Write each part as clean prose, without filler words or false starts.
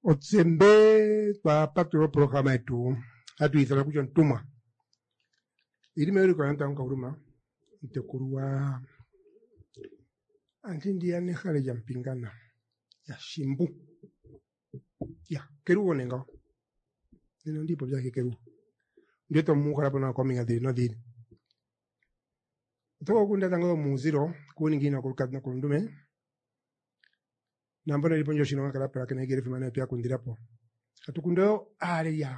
Otsembe pa patro programa etu atu itala kuja ntuma ili meuri kwa nta nkauruma ntekurua antindi ya nehale jampingana ya shimbu ya keru wonenga nino ndipo byake keru ndeto mukala pona kominga diri no diri to kunda tango muziro kuningina kulukadna kulundume nambona lipo njo shino kala para kene gerefi mana pia kundirapo atukundo ale ya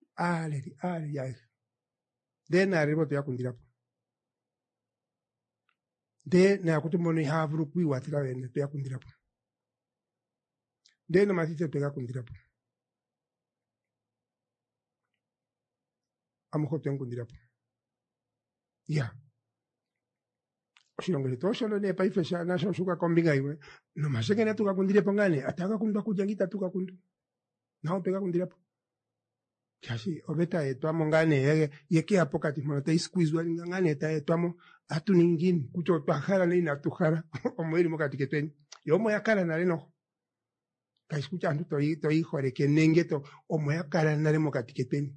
de aribo pia kundirapo de na kutumono havuru kwi watira wene pia kundirapo de na matite pia kundirapo amuko pia kundirapo ya shilongele tosholo ne paifesha na shuka kombinga iwe no maseke na tukakundire pongane ataka kundwa kujangita tukakundu nao pega kundirapo kasi obeta etwa mongane yeke hapo kati mwana squeeze wali ngane eta etwamo atu ningini kucho twakhala ne ina tukhara omwiri mokati ketweni yomo yakala na leno kasi kucha antu to hore kenengeto omo yakala na le mokati ketweni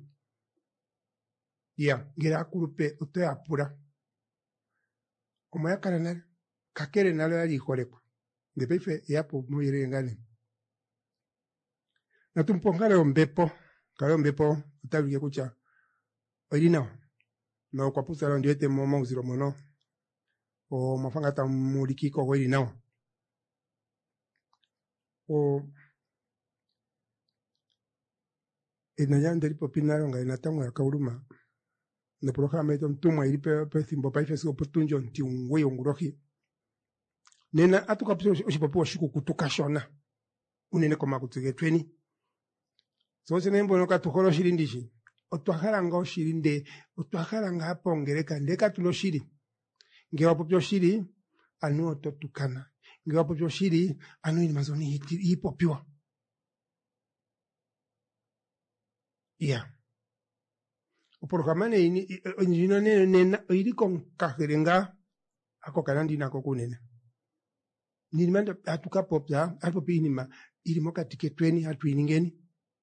ya ngira kurupe uto apura omo yakala na kakere na le ali hore kwa ndepefe yapo mwiri ngane na tumpongale ombepo kalo mbepo utaluke kucha oilina no kwa pusa lo ndiete momo uziro mono o mafanga ta mulikiko oilina o enayande lipo pinalo nga inatango ya kauluma no programa eto mtumwa ilipe thimbo paifesi oportunjo nti unwe ongurohi nena atuka puso oshipopo shiku kutukashona unene koma kutugetweni so senembo no katukholo shilindishi otwakhala nga oshilinde otwakhala nga pongereka ndeka tulo shili ngewapo byo shili anu ototukana ngewapo byo shili anu ni mazoni hipopiwa ya oporogramane ini nena ili konkaherenga akokanandi nako kunena ni manda atukapopya alpopinima ili mokatiketweni atwiningeni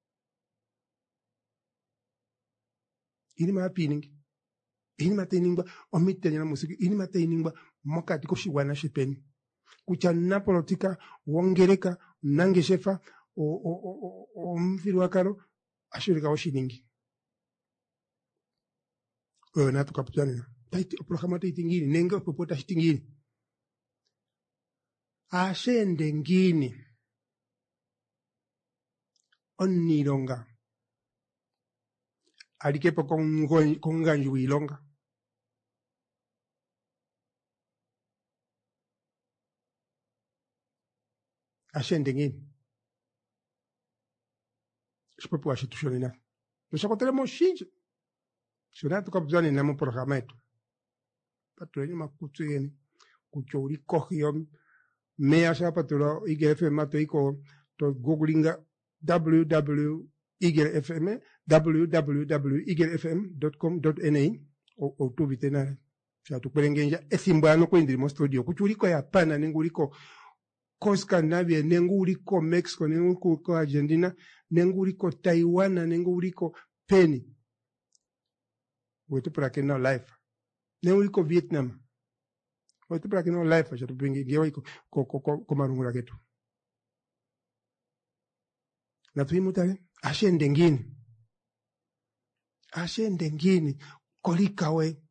ini mapiningi ini mateningwa omitenya na musiki ini mateningwa mokati ko shiwana shepeni kucha na politika wongereka nange shefa o mfiru wakaro ashirika oshiningi na tukaputana taiti programa taiti ngini nenga popota shitingini ashende ngini onnilonga alikepo konganju ilonga ashende ngini sipopo ashitushonena tushakotelemo shinji shona tukabuzane na mu programa yetu patuleni makutu yeni kuchori kohiyom meya shapatulo IGFM matoiko to googlinga www.igelfm www.igelfm.com.na o tubitena chatukulengenja ethimbo ano kwendiri mo studio kuchuliko ya pana nenguliko ko Scandinavia nenguliko Mexico nenguliko Argentina nenguliko Taiwan nenguliko Penny wetu para que no life nenguliko Vietnam wetu para que no life chatupingi ngewa ko marungula ketu na tuimutale ashende ngini kolikawe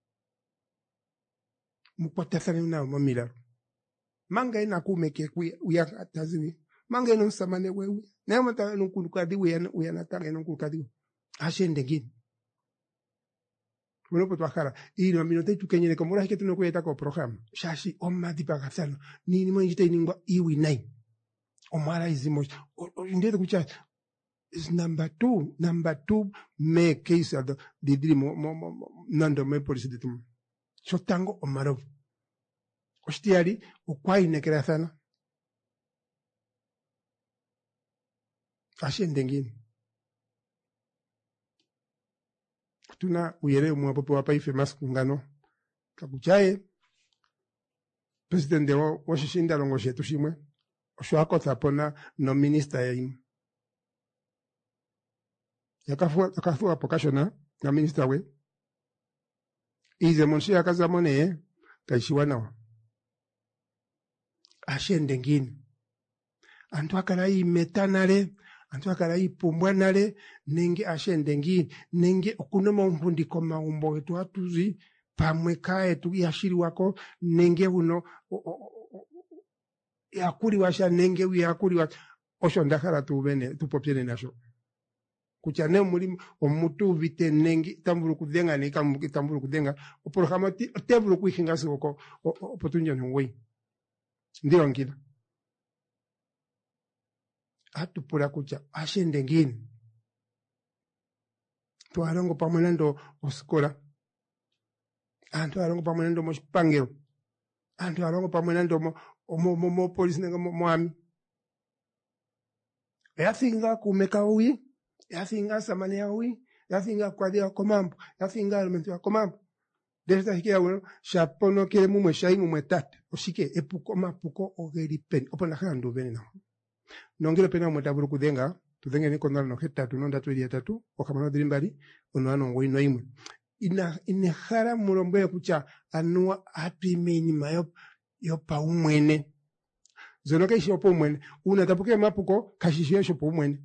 mukwatafana na mamila manga ina kumeke uya ataziwi manga ino samane wewe na mata no kulukadi uya nataka no kulukadi ashende ngini bueno pues bajara y no minuto tu kenyele como la que tú no cuenta con programa shashi omma di pagazzano ni mo njite ningwa iwi nai omara izimos ndete kucha is number two me case of the dream nando me police de tum sotango omaro ostiari ukwai nekera sana ashende ngini tuna uyere mwapopo wa paife maskungano kakuchaye presidente wa shishinda longo shetu shimwe oshwako tapona no minister ya Yakafua apokashona na minister we. Ize monshi yakazamone kaishiwa nawa. Ashende ngini. Antu akarai metanale, antu akarai pumbwanale, nenge ashende ngini, nenge okunoma umpundiko maumbo etu atuzi, pamweka etu yashiri wako, nenge uno, yakuri washa, nenge yakuri washa, osho ndakara tupopyene nasho. Kuchane omutu vite nenge, tamburu kudenga, neka tamburu kudenga, oporohama teburu kuihinga siwoko, opotunja nungwe. Ndiyo ngina. Atupura kucha ashende ngini to arongo pamonendo oskola antu arongo pamonendo moshipangelo antu arongo pamonendo mo police nenga mo ami yasinga kumeka uyi yasinga samane uyi yasinga kwadia komambo yasinga elemento ya komambo desde hikia bueno chapono kile mumwe shai mumwe tate oshike epuko mapuko ogeri pen opona hando venena nongile pena mwetaburu kudenga, tudenge niko ndala no hetatu, nonda tuwili ya tatu, wakamano dirimbari, onoano ngoi no imwe. Inehara mulombe kucha anua api minima yo pa umwene. Zonoka ishi opo umwene. Unatapuke mapuko, kashishi yosho po umwene.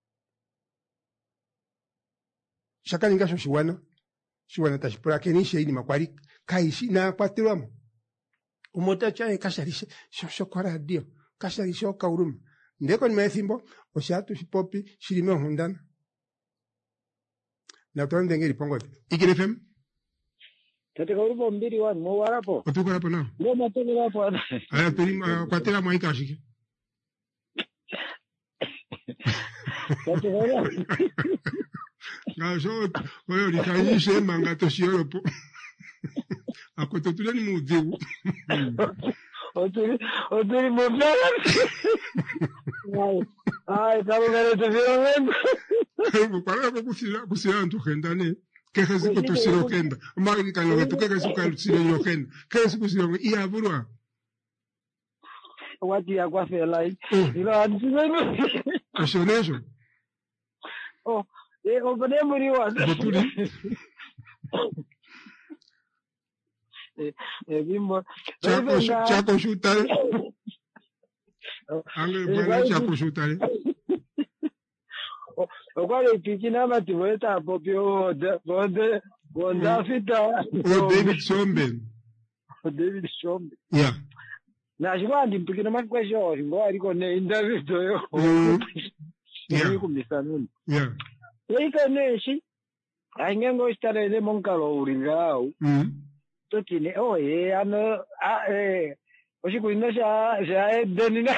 Shaka ningasho shiwana tashipura, kenishe ini makwari, kaishi na kwatiruamu. Umota chane kasharishe, shokwara dio, kasharishe okauruma. Ndeko ni maethimbo, oshatu shipopi, shirime ohundana. Na utoa ndengeri pongote. Ikine FM? Katika urupo mbili wanu, mwarapo. Otuko rapo nao? Lema tele rapo wana. Aya, kwa tela mwaika ashike. Katika urupo. Nga so, oyo nikanyishe manga toshiyo po. Akoto tule ni muzivu. Oturi mbele. Ay, kama gane te vio Para kusira antukendane. Keke siku tusiro kenda. Magi kanoga tu keke siku tusiro kenda. Keke siku tusiro iya burwa. Wati ya kwa felai. Ilo antiseno. Oshonesho. Oh, opone muriwa. Botuli. Bimbo. Chako shutare. Ange bwana chako shutare. Okwale pikina matiweta popio bonda fita. David Shombe. David Shombe. Yeah. Na shwandi pikina makwesho ngo aliko ne interview yo. Yeah. Kumisanuni. Yeah. Ika neshi. Aingengo istarele monkalo uringao. Totine ano oshikuinosha denina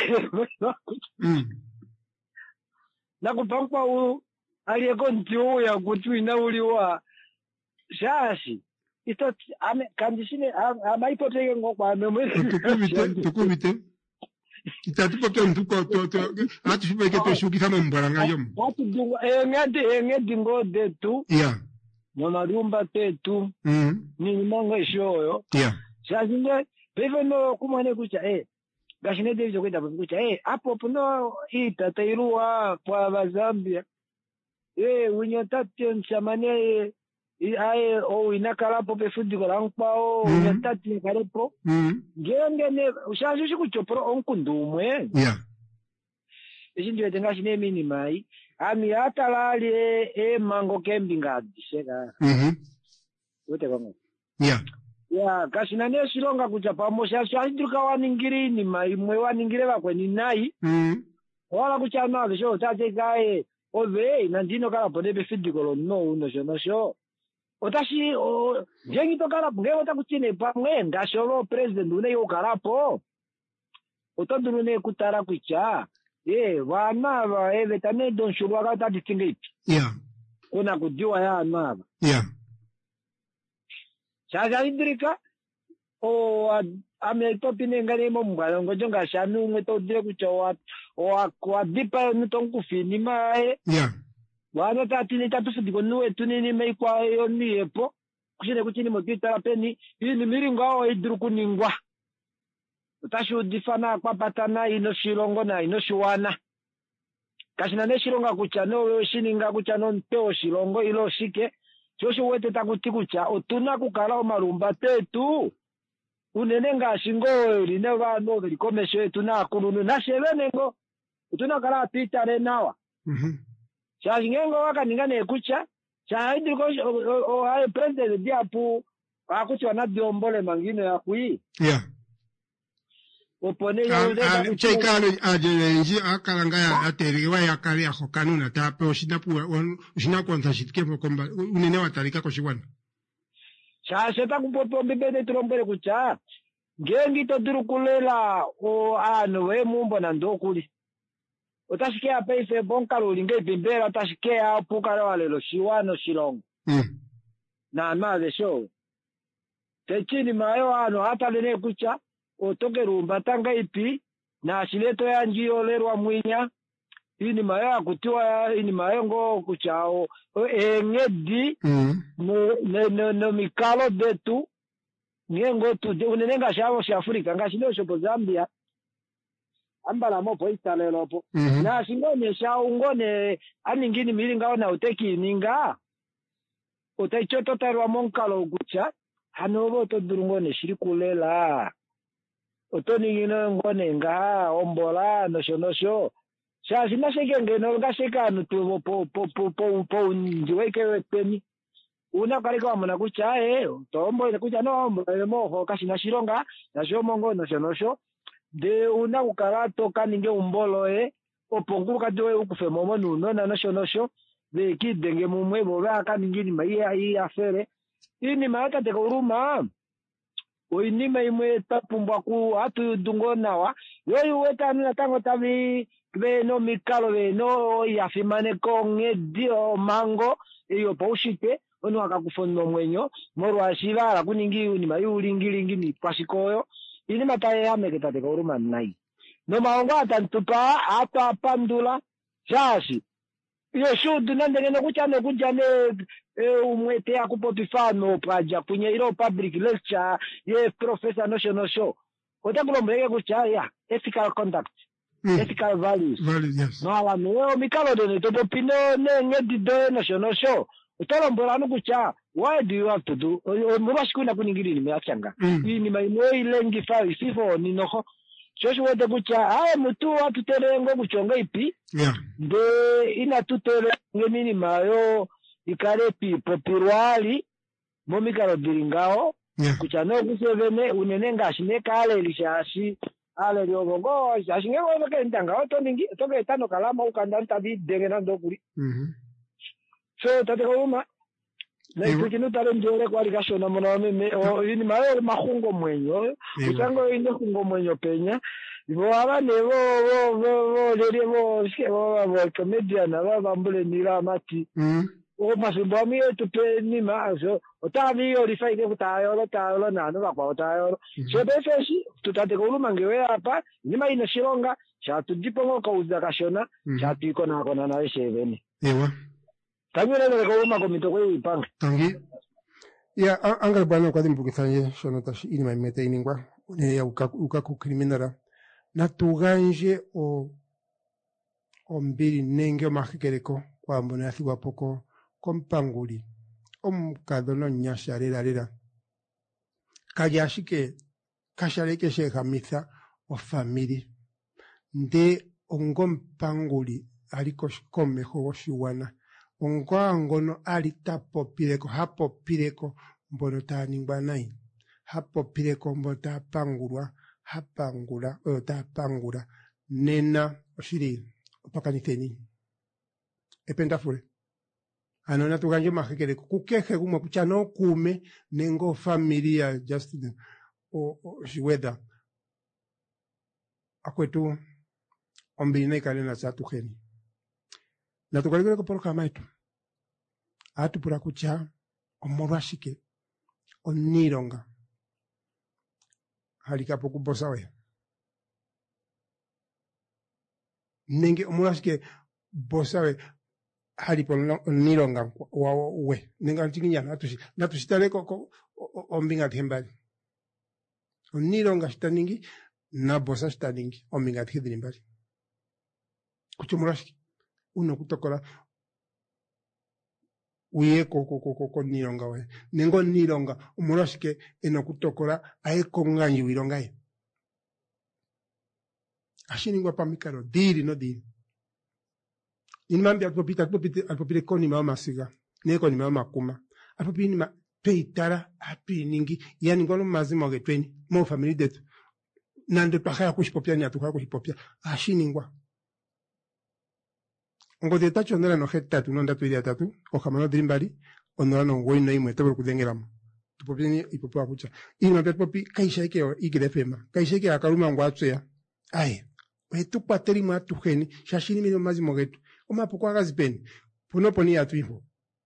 nakupangwa u aliyeko ntiu ya kutuina uliwa shashi ito kandishine amaipoteke ngokwa memwe tukubite itatupote ntuko ati shubeke to shukisa mbara yom ati dungo engedi ngode tu yeah Nomarumba tetu ni mongo shoyo shazinge peveno kumane kucha gashine devyo kwenda kucha hapo puno itatairuwa kwa Bazambia unyotati nchamane o inakala po pefudi korankpao unyotati karepo ngene ushazishi kuchopro onkundumwe ishindiwe ngashine minimai ami atalali mango camping adisheka wote kwangu ya kashinane shilonga kucha pamosha shindruka waningirini maimwe waningire bakweni nai wala kucha nalo sho tate gae ove nandino kala podebe fidikolo no uno sho otashi jengi to kala ngeo takuchine pamwe ndasholo president une yo kalapo otodurune kutara kucha vana va vetane don shurwa ka distinguish kuna kujua ya naba sasa indrika ametopine ngane momgalo ngojonga shanu ngeto dire kuchowa kwa dipa nitonku fini mae wana tatini tatufudiko nuwe tunini meikwa yo niepo kushine kuchini motitara peni ini miringao idrukuningwa tashu difana kwa patana ino shilongo na ino shuwana Kasina neshilonga kucha no shininga kucha no nteo shilongo ilo shike. Chosho wete takuti kucha otuna kukala omalumba tetu. Unene ngashingo line vano velikomesho etu na akulunu na shevenengo. Utuna kala pitare nawa. Shazingengo waka ningane kucha. Shahidi ko hae president diapu akuchi wanabiombole mangine ya kui. Yeah. Opone chekalo ajelenji akalanga ateriwa yakali yako kanuna tape oshina kwanza shitike komba unene watalika ko shiwana. Shasheta kupoto mbibene tulombele kucha. Gengi to durukulela o we mumbo na ndokuli. Otashikea peife bonkalo linge bimbera otashikea pukala walelo shiwano shilongo. Na amaze show. Techini mayo hata lene kucha. Otoke rumba tanga ipi na shileto ya njio lerwa mwinya ini mayo kutiwa ini mayo ngo kuchao ngedi no mikalo detu ngengo tu unenga shavo sha Afrika ngashilo shopo Zambia ambala mopo istalelo na shingone sha ungone aningini miringa ona uteki ninga utaichoto tarwa monkalo kucha hanobo to durungone shirikulela otoni ngino ngone nga ombola nosho shazi nasheke no ngasheka nutu po ndiweke weteni una kalika mwana kucha tombo ile kucha no moho kashina shilonga na shomongo nosho de una ukala toka ninge umbolo oponguka doe ukufe momo nuno na nosho de kidenge mumwe boga kaningini mai afere ini maaka te uruma oinima imwe tapumbwa ku hatu dungonawa yoyu weta nina tango tavi no mikalo no yafimane konge dio mango iyo paushite onu akakufono mwenyo moro ashira kuningi ni mayuli ngilingi ni pasikoyo ini mataye yameketa te uruma nai no maongo atantupa ata pandula shashi iyo shudu nandengene kuchane kujane umwete ya kupotifano paja kunye ilo public lecture ye professor nosho otakulombeke kucha ya ethical conduct ethical values yes no ala no mikalo de to pino ngedi do nosho utalombola nukucha why do you have to do mubashikuna kuningiri ni meachanga ini maino ilengi fa sifo ni noho shosho wete kucha mutu watu terengo kuchonga ipi de ina tutere ngemini mayo ikarepi popirwali momikalo biringao kuchano kusevene unenenga shineka ale lishashi ale lyogongo ashinge weke ntanga otoningi toke tano kalama ukandanta bi dengena ndokuri so tatekouma na ikukinu tale njore kwa likashona mwana meme ini mayo mahungo mwenyo kuchango ine hungo mwenyo penya ibo abane bo leribo bo comedian abambule nira mati masumbomi tupeni mazo otavi orifaike kutayo tayo nano bakwa tayo sebefeshi tutate kuluma ngewe hapa nyima ina shilonga chatu dipongo kauza kashona chatu iko na kona na sheveni ewa tamile le kuluma komitoko ipanga tangi ya angal bwana kwa dimbukithanye shona tashi ini maimete iningwa ne ya ukaku criminala na tuganje o mbiri nenge mahikereko kwa mbona thiwa poko kompanguli omukadhono nyasha lera kajashike kashareke shekamisa o family nde ongompanguli aliko shikomeho oshiwana ongoangono alitapopileko hapopileko mbono taningwa nai hapopileko mbono tapangulwa hapangula oyo tapangula nena oshiri opakanitheni epentafule anona tuganje mahekele kukehe gumwe kuchano kume nengo familia just shiweda akwetu ombine kalena zatu kheni na tukalikele ko kama etu atu pura kucha omorashike onironga halikapo kubosa we nenge omorashike bosa we halipo nironga we ninga ntikinya natushitale ko ombinga thembali onironga shitaningi na bosa shitaningi ombinga thidrimbali kuchumurashiki uno kutokola uye ko nilonga we nengo nilonga umulashike eno kutokola aye konganyi wilonga ye ashiningwa pamikalo dili no dili inimambi atupopite konima masiga nekonima makuma atupini ma peitara apiningi yani ngono mazimo getweni mo family detu nando twakaya kushipopya ni atukaya kushipopya ashiningwa ngote tacho ndala no hetatu no ndatu ili atatu okamano drimbali onora no ngoi no imwe tebulu kudengeramo tupopye ipopo kucha ino pepopi kaishake igirefema kaishake akaluma ngwatsoya aye wetu pateri mwa tuheni shashini mino mazimo getu omapuko agazipeni puno poni atuiho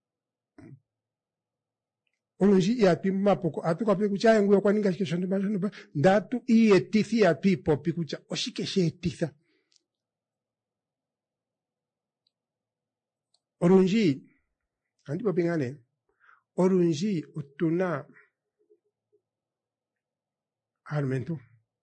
olunji yatu mapoko atukape kucha nguyo kwaninga shikeshondo bashondo ndatu ietithi ya pipo pikucha oshikeshe etitha olunji andipo pingane olunji utuna argumento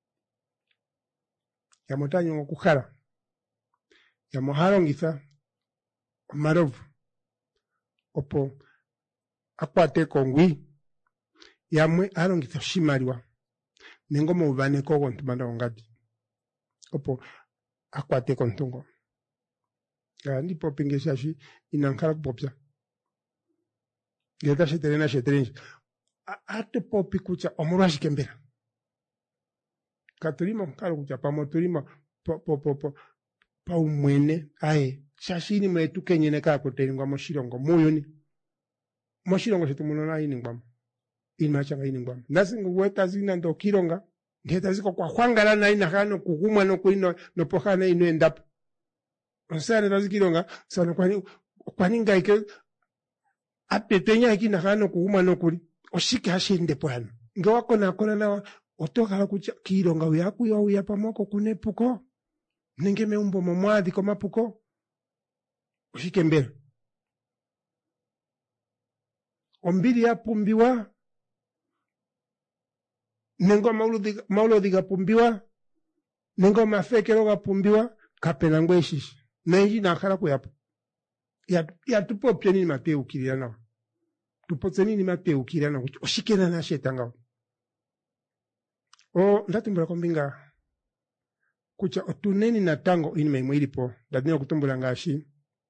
ya motanyo kukhala ya mohalongitha omarovu opo akwate kongwi yamwe alongitha oshimaliwa nengo muuvaneko gontumba ongadi opo akwate kontungo ndipo pingeshashi inankhala kupopya ngeta sheterena sheterenji ate popi kucha omulwashi kembera katulimo nkalo kucha pamo tulimo pa umwene aye shashini mwetu kenyene kakuteringwa moshilongo muyuni moshilongo shetu munona iningwamo imachanga iningwamo nasingo weta zina ndo kilonga ngeta ziko kwa hwangala na ina hano kugumwa no kuino no pohana ino endapo onsane nazikilonga sana kwaninga ike apetenya ikina hano kugumwa no kuli oshike hashinde pwana ngewako nakona na otokala kucha kilonga uyakuyo uyapamoko kunepuko nenge meumbo momwadi komapuko oshike mbele ombili yapumbiwa nengo maulodi gapumbiwa nengo mafekero gapumbiwa kapena ngweshishi nenji nakhala kuyapo yatupopye nini mateukirira nawo tupotse nini mateukirira nawo oshikena na shetanga ndatumbula kombinga kucha otuneni natango inima imwe ilipo ndadina kutumbula ngashi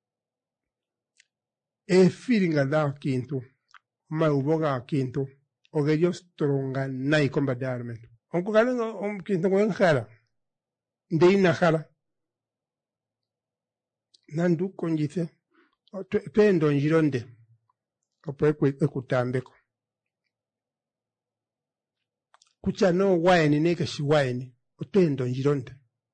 efilinga da kintu mauboga kintu ogello stronga nai kombada argumento onko galengo kintu ngwenjala ndeina jala nandu konjithe pendo njironde opo ekutambeko kucha no waeni neke shi waeni otendo njironde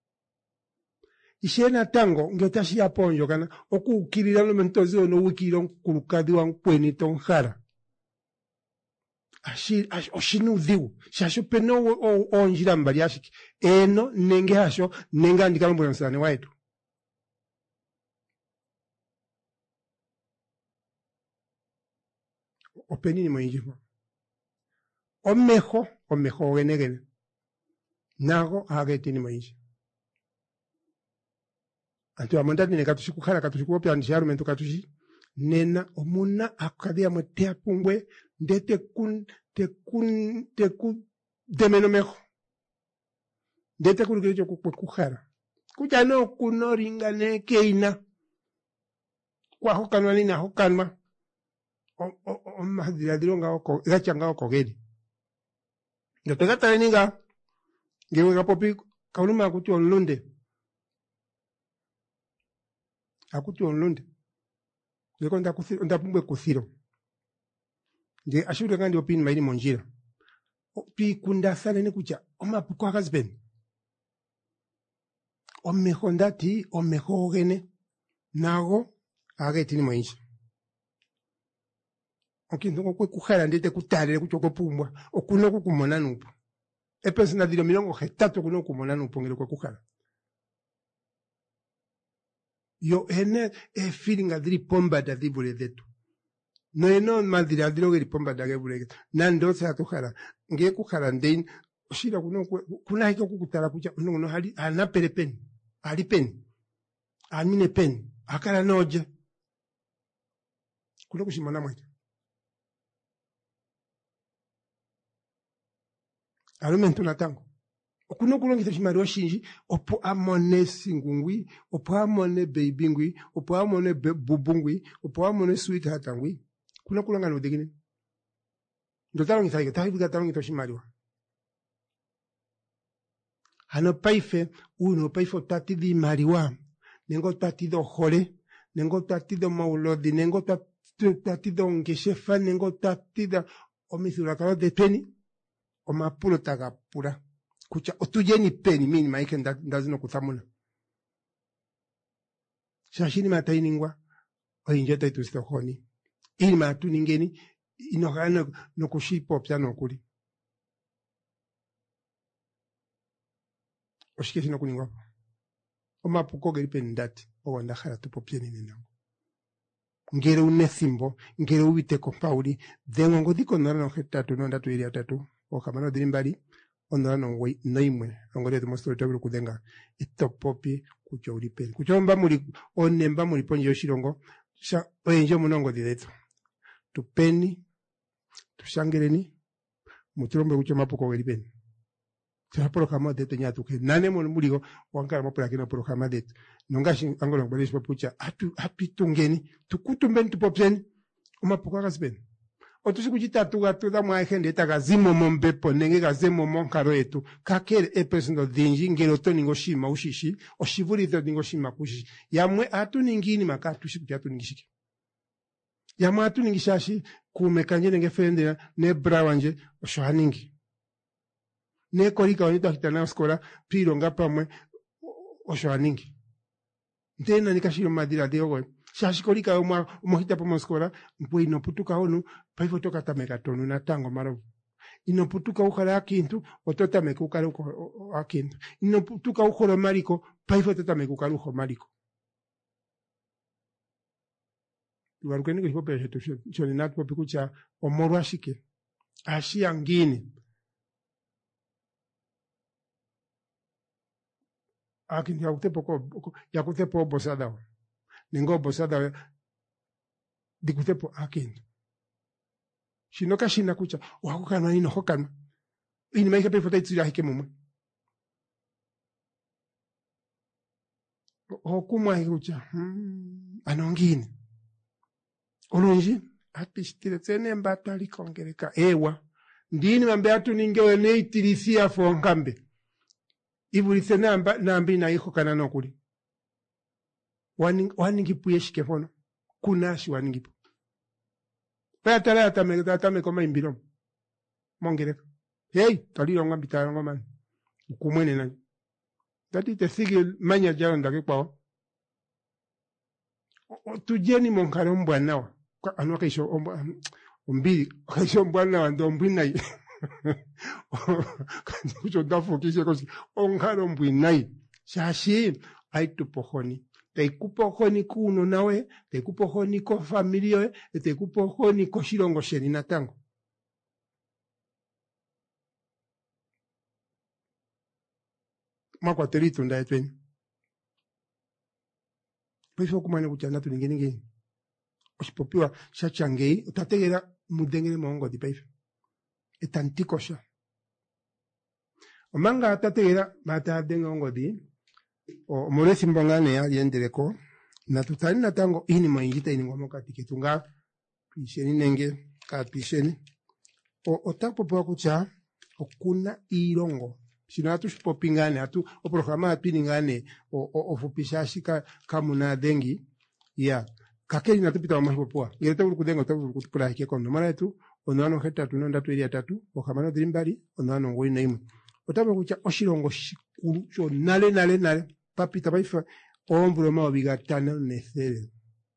ishena tango ngetashi aponjo kana okukirira no mentozi ono wikiro kulukadi wa nkweni tonjara oshinu dhiu shasho peno onjira mbali ashiki eno nenge hasho nenga ndikalombo nsane waitu openini moinjimo omeho genegene nago agetini moinji antu amondati ne katushikukhala katushikupyanisha argumento katushi nena omuna akadia mwetea pungwe ndete demeno meho ndete kulukiricho kukhala kuja no kunoringa nekeina kwa hokanwa nina hokanwa omahadiradiro ngao gachanga kogeri ndotega ninga ngewe gapopi kauluma akuti onlunde ndiko ndapungwe kuthiro nge ashure kandi opini maili monjira pi kundasane ne kucha omapuko akazipeni omeho ndati omeho gene nago agetini moinji okintu kwekukhala ndete kutalele kucho kopumbwa okuno kukumona nupo epesina dilo milongo hetatu kuno kumona nupo ngelo kwekukhala yo ene feeling adri pomba da dibule detu no eno madira adro geri pomba da gebule nando sa tukhala nge kukhala ndein oshira kuno kuna hiko kukutala kucha no hali ana perepen ali pen amine pen akala noja kuno kushimana mwetu alumentu natango okuno kulongitha oshimaliwa shinji opo amone singungwi opo amone baby ngwi opo amone bubu ngwi opo amone sweetheart ngwi kuno kulonga nudegine ndo talongitha iko tahivuga talongitha oshimaliwa hano paife uno paife otatidhi imaliwa nengo tatidhi ohole nengo tatidhi omaulodhi nengo tatidhi ongeshefa nengo tatidhi omithigululwakalo dhetweni omapulo taga pula kutya otujeni peni mini maike ndazino kuthamuna shashi inima tainingwa oyinje taitusitha ohoni inima atuningeni inohana nokushipopya nokuli oshike shino kuningwapo omapuko geli peni ndati ogo ndahala tupopyeni nenango ngele unethimbo ngele uwiteko mpauli dhengo ngodhiko 083 okamano dhili mbali 091 ongodhi yetu mositola tobili kudhenga itopopi kutya uli peni kutya onemba muli pondje yoshilongo oyendji omunongodhi dhetu tupeni tushangeleni mutulombe kutya omapuko geli peni programa dhetu nyatuke nane muligo wankala mopula kino programa dhetu nongashi angolo ngobali shipopucha atwitungeni tukutumbeni tupopyeni omapuko agazipeni otushikuchita tugatudha mwaihende etagazimo mombepo nenge gazemo monkalo yetu kakele epresendo dhinji ngele otoninga oshima ushishi oshivulitho ninga oshima kushishi yamwe atuningi inima katushi kuti atuningi shike yamwe atuningi shashi kumekanje nenge fendera ne brawanje osho haningi nekolika onye twahitana osikola twilonga pamwe osho haningi ntena nikashilo madhiladhilo goye shashi kolika omohita pamwe osikola mpwe inoputuka onu paife tokatameka tonu natango malovu inoputuka ukhala akintu ototameka ukala akintu inoputuka ukhola maliko paife ototameka ukala ukho maliko tugalukeni kishipopela shetu shoni natupopi kutya omolwa shike ashiya ngini akintu yakutepo obosadawo ningo obosadawo dikutepo akintu shino kashina kucha wakukanwa nino hokanwa inima ike pefota itsira hike mumwe okumwa hikucha anongini olunji atishitile tsene mbatu alikongereka ewa ndini mambe atuningewe neitilisia fonkambe ibulise nambi na iho kana nokuli waningipu yeshike hono kunashi waningipu payatala atame koma imbilo mongereka hey talilonga mbitalonga mani ukumwene nani tati te sigi manya jalo ndake kwao tujeni monkalo mbwanawa anwa kaisho ombili kaisho mbwanawa ndo mbwinai kucho ndafukishe kosi onkalo mbwinai shashi aitupohoni teikupohoni kuno nawe teikupohoni ko familia yoe teikupohoni ko shilongo sheni natango makwateli tunda yetweni paife okumanya kutya natuningeninge oshipopiwa shachangei utategera mudengere mongodhi paife etantikosha omanga atategera batadenga ongodhi omolethimbo ngaa ne aliendeleko natutali natango inima oyindji tainingwa mokati ketu ngaa twisheni nenge katwisheni otapopiwa kutya okuna iilongo shino atushipopi ngaa ne oprograma atwininga ne ofupisha ashika kamuna dhengi ya kakeli natupita wamahipopua ngele tavulu kudenga otavulu kutupula hike konomala yetu 083 ohamano dhili mbali 091 otapopiwa kutya oshilongo shikulu sho nale papita paifa oomvula 500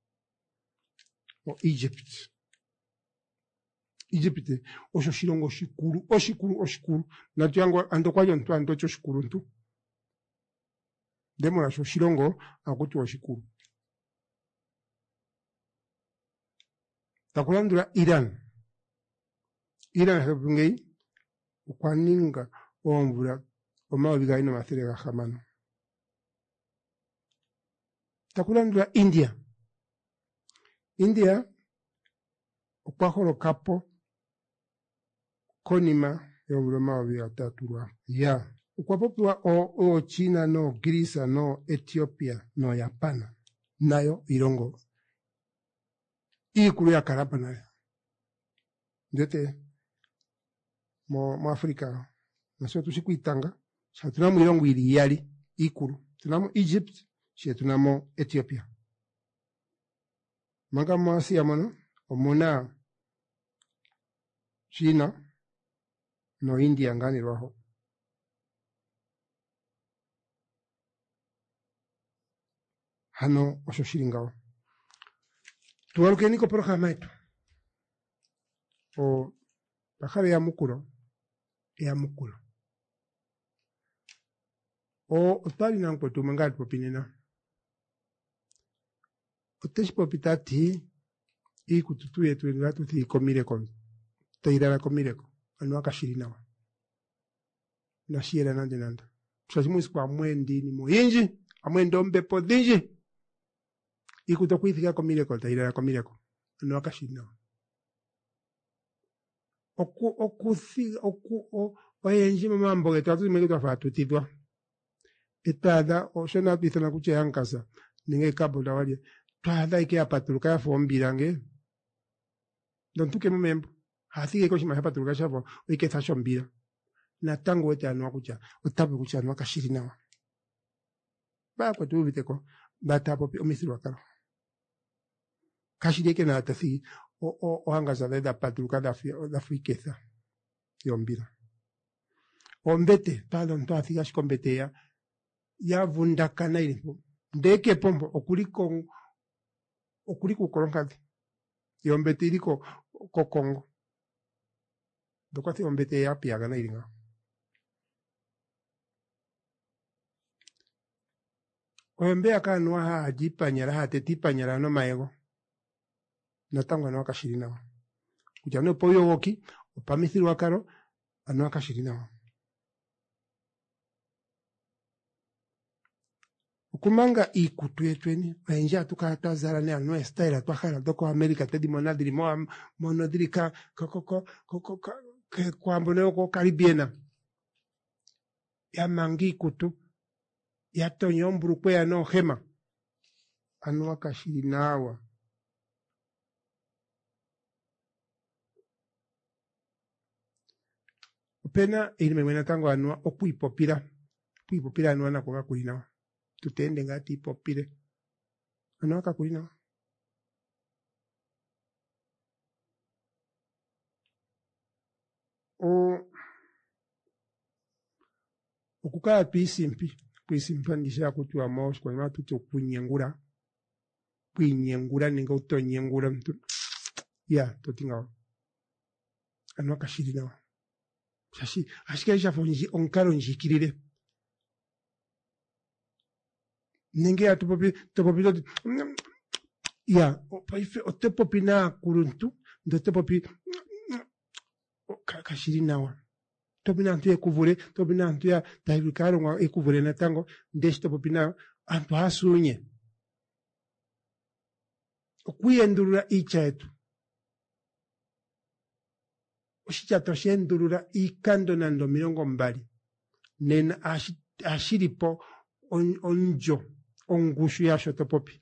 Egypt osho shilongo oshikulu natuyango andokwali omuntu andocho oshikulu ntu demona sho shilongo akuti oshikulu takulandula Iran hepungei okwaninga oomvula 2,600 takulandula India okwaholo kapo konima yobuloma byatatulwa ya ukwapopiwa o China no Greece no Ethiopia no Japan nayo ilongo ikulu ya karapa nayo ndete mo Afrika nasio tushikuitanga tunamo ilongo ili yali ikulu tunamo Egypt tunamo Ethiopia manga mo Asia mono omona China no India ngani lwaho hano osho shilingawo tuwalukeniko programa yetu o bakale ya mukulo o otali na nkwetu mangati popinena oteshi popitati ikututu yetu ngatu ti komireko tairara komireko anu akashirinawa na shiera nanda tshazimwisi kwa mwendi ni muinji amwendo mbepo dhinji ikutokuithika komireko tairara komireko anu akashirinawa oyenji mambo getu atuzimeke twafatutidwa etada oshona pithana kuche yankasa ninge kabula wali twaada ike apatuluka ya fombirange dontuke mumembo hathige ko shima yapatuluka shavo ike thashombira na tango wete anwa kucha otabu kucha anwa kashirinawa ba kwa tubiteko batapo omisirwa karo kashirike na atathi o hangaza da patuluka da fuikeza yombira ombete palo ndo athiga shikombete ya vundakana ilipo ndeke pombo okuliko kolonkadi yombete iliko kokongo dokwati ombete ya piagana ilinga oyombe akanwa hajipanyara hatetipanyara no maego natangwa no akashirinawa kuja no poyo woki opamithirwa karo anu akashirinawa kumanga ikutu yetweni enja tukatazara ne anu style twakhala doko America tedi monadiri monodirika kwambone ko Karibiena ya mangi kutu ya tonyomburu kwe ya no hema anu akashirinawa pena ilime mwena tango anua okuipopira anua na kwa kulinawa tutende ngati popire anua kakulinawa okukala twisimpangisha kuti wamaoshi kwa nima tuti kwinyengura ninga utonyengura mtu ya totingawa anua kashirinawa shashi ashikaisha fonji onkalo njikirire ninge atupopi ya paife otepopi na kuruntu ndotepopi kashirinawa topina antu ekuvure topina antu ya taibikaro ngwa ekuvure na tango ndeshi topopi na antu hasunye okuyendurura icha etu oshicha toshendurura ikando nando milongo mbali nena ashiripo onjo ongushu yasho topopi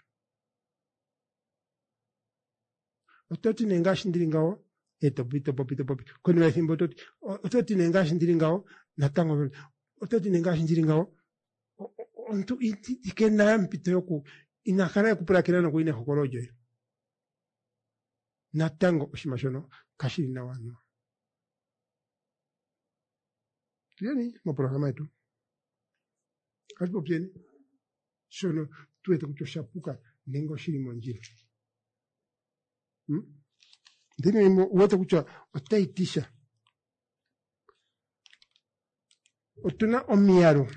ototi nengashi ndiringawo topopi koni waithimbo ototi nengashi ndiringawo natango ototi nengashi ndiringawo ontu ikena mpito yoku inakana yakupulakira no kuine hokorojo natango oshimashono kashirina wanu tieni mo programa yetu kalipo pieni shono tuwete kuchoshapuka nengo shirimo njira ndini uwete kuchwa otaitisha otuna omiaro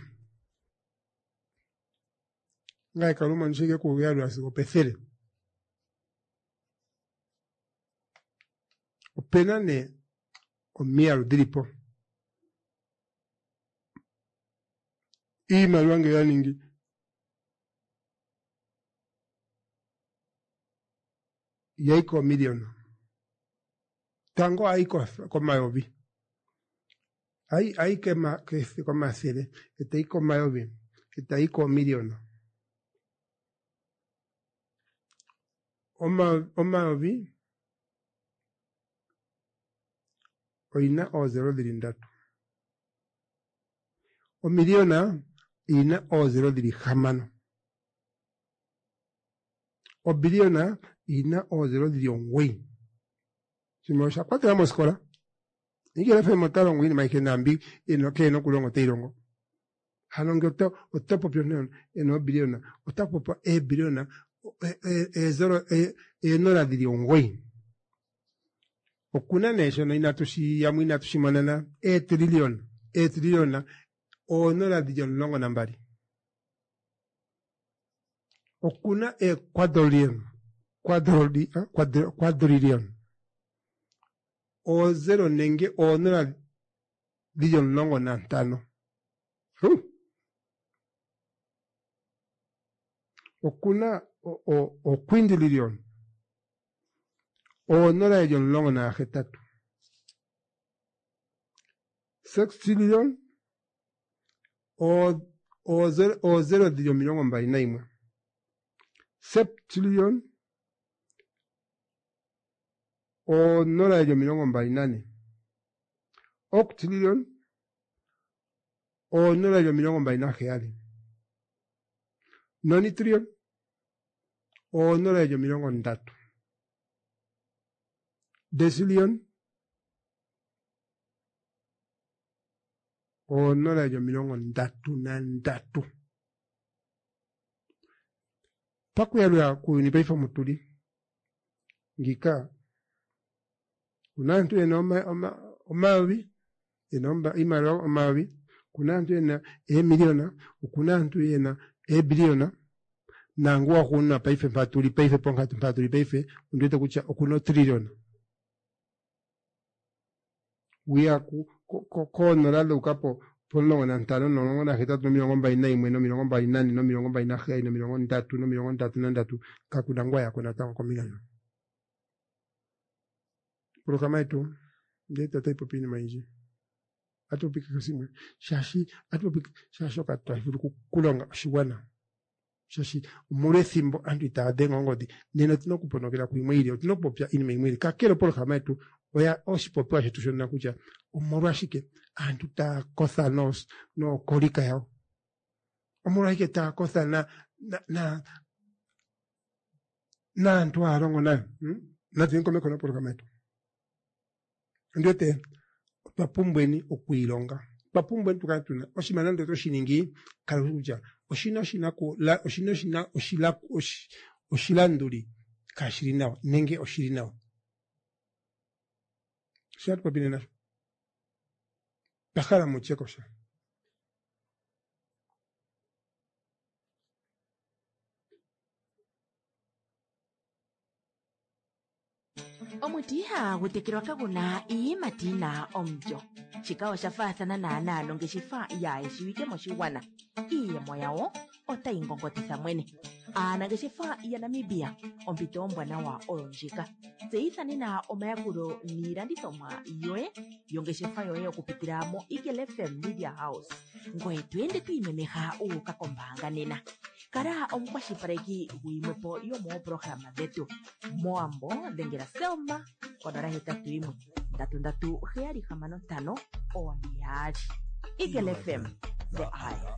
ngai kaluma nshike kuwiaro asikopethele opena ne omiaro dilipo iimaliwa nge yaningi yaiko milioni. Tango aiko koma yobi. Ai kema kesi koma sele. Ete iko mayobi. Ete iko milioni. Oma yobi. Oina o 0.3. O miliona ina o 0.5. O biliona ina o 0.1. Si mo sa kwatira mo skola. Ike la fe motaro ngwini maike nambi ino ke no kulongo teirongo. Hanonge o popio non eno biliona. O popo e biliona e no la diliongo. Okuna nation inatushi yamu inatushi manana e trillion o no la dion longo nambari. Okuna e quadrillion. O zero nenge o no la dion longo nantano. Okuna o quintillion. O no la dion longo na jetatu. Sextillion. O zero dion milongo mbai naimwe. Septillion. O no la dion milongo mbai nane. Octillion. O no la dion milongo mbai na geali. Nonitrion. O no la dion milongo ndatu. Decillion. O no la dion milongo ndatu na ndatu. Paku ya lua kuunipeifa mutuli. Ngika. Kunantu ena omawi. Ena imaro omawi. Kunantu ena miliona. Kunantu ena biliona. Nangua kuna paife mpatuli. Paife pongatu mpatuli. Paife. Undueta kucha okuno trillion. Wia kono la lukapo. Polongo na ntano no na hitatu no milongo mbai na imwe no milongo mbai nani no milongo mbai na hai no milongo ndatu no milongo ndatu na ndatu kakudangwa ya kuna tango komilano. Programa yetu ndio taipo pini maiji. Atopika kasimwe shashi atopika shasho katwa hivu kulonga shiwana. Shashi umure thimbo andu itadenga ngodi nena tino kuponokela kuimwili tino popya ini mwili kakero programa yetu oya osipopwa shetu na kuja umurashike andu ta kosa no kolika yao umurashike ta kosa na andu arongo na tinko meko na programa yetu ndio te papumbweni okuilonga papumbweni tukatuna oshimanando to shiningi karuja oshina oshilanduri kashirinawa nenge oshirinawa Shatu kwa binena. Takala mucheko sha. Omutiha gutekirwa kaguna iimatina omjo. Chikawa shafathana na longeshifa ya eshiwike moshiwana. Iyemo yawo otaingongotitha mwene. Aanangeshefa ya Namibia ompito ombwanawa olonjika. Tseithanena omayakulo niilandithomwa yoye yongeshefa yoye okupitira mo Eagle FM Media House. Ngoye twende twiimemeha uuka kombaanga nena. Kala omukwashilipaleki guyimwepo yomoopologama dhetu. Moambo dhengela Selma konola 81 33 765 Eagle FM, the eye.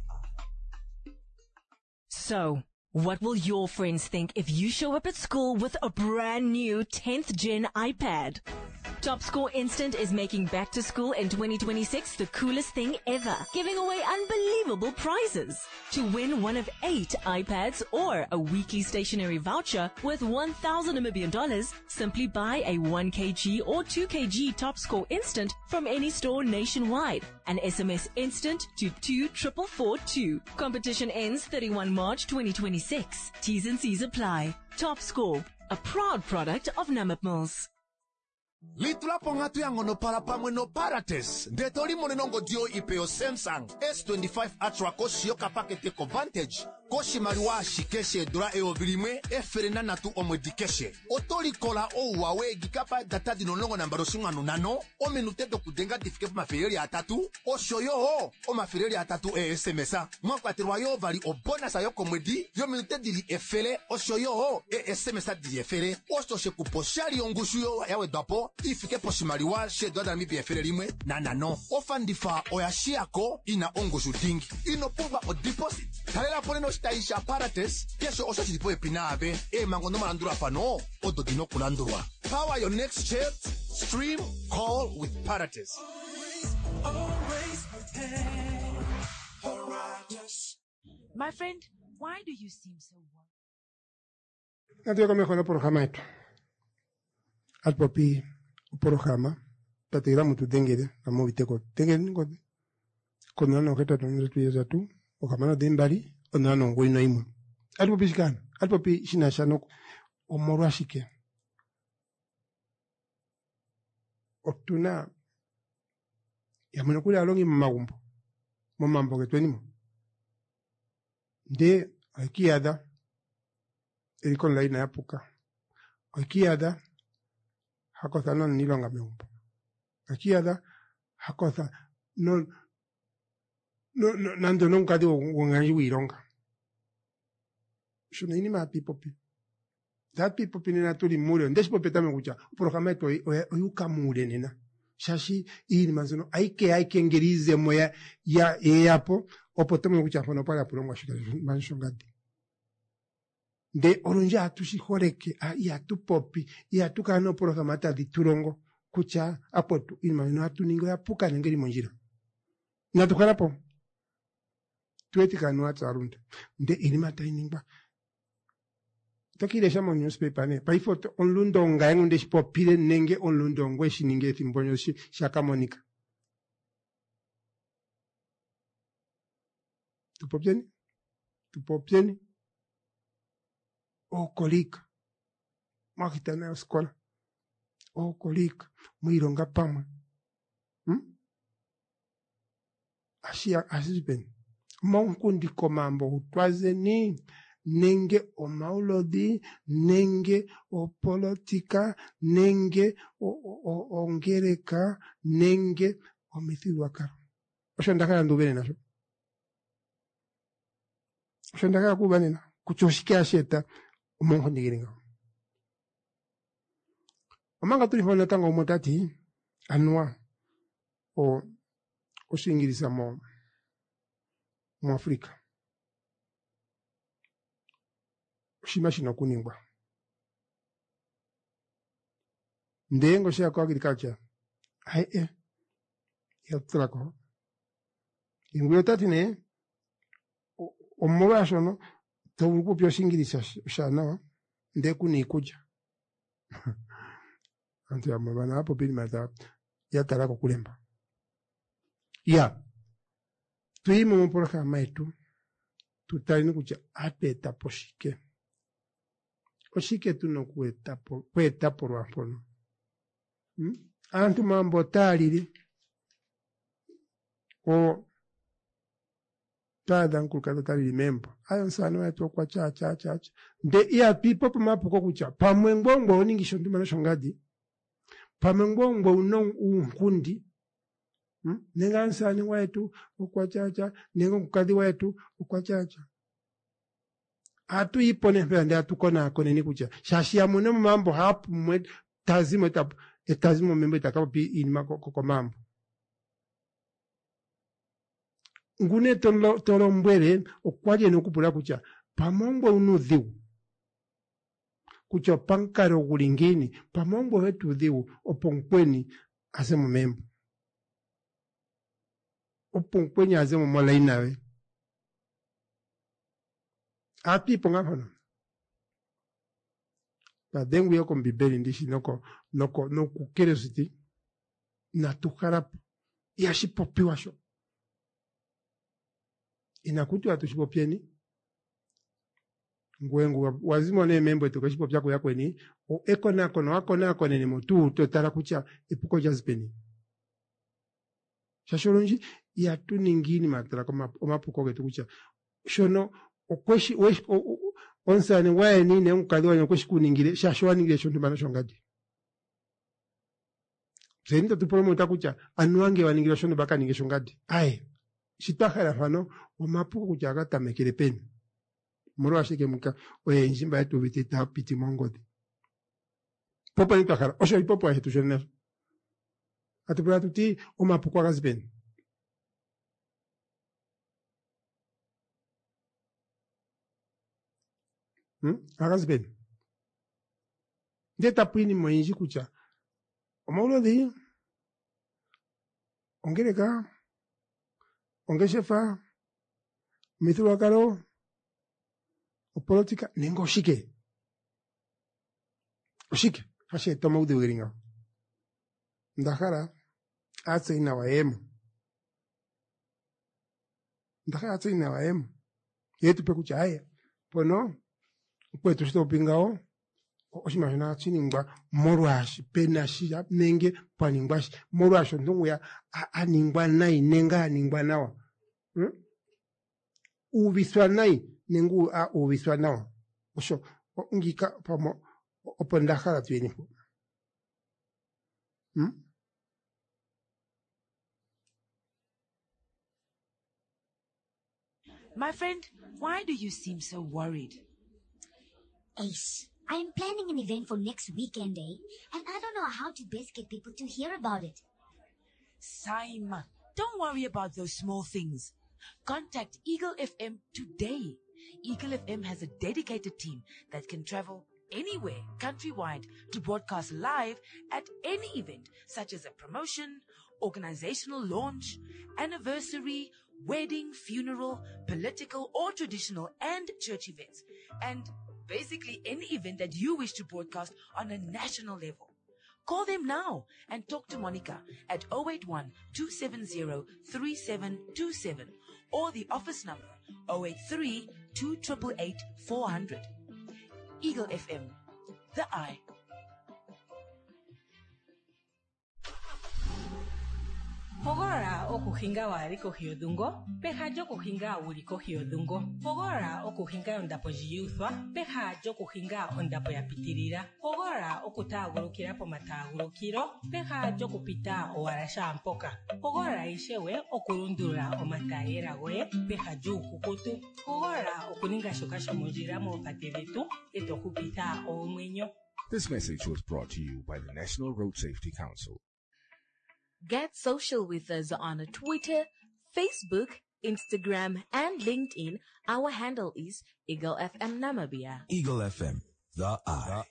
So, what will your friends think if you show up at school with a brand new 10th gen iPad? TopScore Instant is making back to school in 2026 the coolest thing ever, giving away unbelievable prizes. To win one of 8 iPads or a weekly stationery voucher worth $1,000 Namibian, simply buy a 1 kg or 2 kg TopScore Instant from any store nationwide and SMS Instant to 24442. Competition ends 31 March 2026. T's and C's apply. TopScore, a proud product of Namibmills. Litulapo ngatu yango no para pamwe no parates. Ndetoli monenongo dio ipeo Samsung S25 Ultra ko shioka pakete ko Vantage. koshi mariwa shikeshe dura eobirimwe eferena natu omwedikeshe otoli kola ouwawe gikapa data dinonongo nambaro shinganu nano o minute dokudenga difike mafireri atatu oshoyo o mafireri atatu SMSa mwakwatirwa yo vali o bonus ayo komwedi yo minute dili efele oshoyo SMSa dili efele ososhe kuposhari ongushu yo yawe dapo ifike poshi mariwa she doda mi efele rimwe na nano ofandifa oyashiako ina ongushu dingi inopumba o deposit talela poneno shitaisha apparatus kesho osho chilipo epinabe mangondo malandura pano odo dino kulandurwa. Power your next chat, stream, call with apparatus. My friend, why do you seem so worried? Natiyo kami kono programa ito. At popi programa tatira mutu dengede na mo viteko dengede ngode. Kono na oketa tono tuye tu o kamana dembali ona no ngoi imu. At popi shikana. At popi shinashano omorwa shike. Otuna ya mwenokule alongi mmagumbo. Momambo ketwenimo. Nde akiada elikon la ina yapuka. Akiada hakotha non nilonga meumpo. Akiada hakotha nando nunca de unganji wironga. Shona ini ma pipopi. That pipopi nina tuli mure. Ndeshi popeta me kucha. Programa eto oyuka mure nina. Shashi ini manzono aike ngerize moya ya yapo opotomo kucha fono pala pulongwa shika manshongati. De orunja atushi horeke ya tu popi ya tu kano programa ta di turongo kucha apoto ini manzono atu ningo ya puka ngeri monjira. Na tukana po. Tueti kanu atarunde. De ini mata iningba. Toki lesha mo newspaper ne. Pa ifoto on lundonga ngunde shipopile nenge on lundongwe shininge timbonyo shaka monika. Tu popieni. O kolika. Makitana ya skola. O kolika. Muironga pama. Ashiben. Monkundi komambo utwaze ni. Nenge o maulodi, nenge o politika, nenge o ngereka, nenge o mithiluakaro. Osho ndakala ndubene nasho. Osho ndakala kubanena. Kuchoshike asheta umongo ndigiringa. Omanga tulifona tanga umotati anwa o shingirisa mo Afrika. Shimashino kuningwa. Ndengo shia kwa agriculture. Hai ya tulako. Inguyo tati ne omoba shono tobuku pyo shingirisa shana ndeku ni kuja. Antu ya mbana hapo pili mata ya tarako kulemba. Ya. Tuimo mporoka maitu. Tutari kuja apeta poshike. Oshike tuno kweta por wapono. Antu mambo talili. O tada nkulukado talili membo. Ayo nsano ya kwa cha. De iya pipo pamapo kucha. Pamwengbo oningisho ndumana shongadi. Pamwengbo unon unkundi. Nenga nsani wetu ukwa cha. Nenga mkadi wetu ukwa cha. Atu ipone mbende atu kone ni kucha. Shashi ya mune mambo hapu mwe etazimo membe takapo pi inima koko mambo. Ngune tolo mbwele okwaje nukupula kucha. Pamombo unudhiu. Kucha pankaro gulingini. Pamombo wetu dhiu oponkweni asemo membo. Oponkweni asemo mola inawe. Api ponga hono. Pa dengu yoko mbibeli ndishi noko curiosity na tukarapu yashi popi washo. Inakutu atushipopieni ngwengu wazimo ne membo etukashipopia kwa kweni o wako nako ni motu totara kucha epuko jazpeni. Shashorunji ya tu ningini matara kama omapuko getukucha. Shono okweshi onsane wae nine mukadhi wanyu okweshi kuningire shashwaningire shontu mana shongadi zenda tupolemo utakucha anu wange waningira shontu baka ninge shongadi aye shitahara fano omapuko kucha akatamekele peni moro ashike muka oye njimba yetu vitita piti mongodi popa nitahara osho ipopo ya hetu shonena atupura tuti omapuko akazipeni akazipeni ndeta pwini mwenji kucha omaulo di ongereka ongeshefa mithulu akalo opolotika nengo oshike hashe toma ude ugeringa ndahara atse ina waemu yetu pe kucha haya pono kwetu shito pingao oshimashina chiningwa morwashi penashi nenge paningwashi morwashi ndungu ya aningwa nai nenga aningwa nawa uviswa nai nengu uviswa nawa osho ngika pamo opondakhala tuyenipo My friend, why do you seem so worried? Ace, I am planning an event for next weekend, and I don't know how to best get people to hear about it. Saima, don't worry about those small things. Contact Eagle FM today. Eagle FM has a dedicated team that can travel anywhere countrywide to broadcast live at any event, such as a promotion, organizational launch, anniversary, wedding, funeral, political or traditional and church events, and basically any event that you wish to broadcast on a national level. Call them now and talk to Monica at 081-270-3727 or the office number 083-288-400. Eagle FM, the eye. Fogora okuhinga wali kohiodungo, peha jo kuhinga wuli kohiodungo. Fogora okuhinga ondapo jiyuthwa, peha jo kuhinga ondapo ya pitirira. Fogora okutagurukira po matagurukiro, peha jo kupita owarasha ampoka. Fogora ishewe okurundura omatayera goye, peha jo kukutu. Fogora okuninga shokasho monjira mo patiritu, eto kupita omwenyo. This message was brought to you by the National Road Safety Council. Get social with us on Twitter, Facebook, Instagram, and LinkedIn. Our handle is Eagle FM Namibia. Eagle FM, the eye.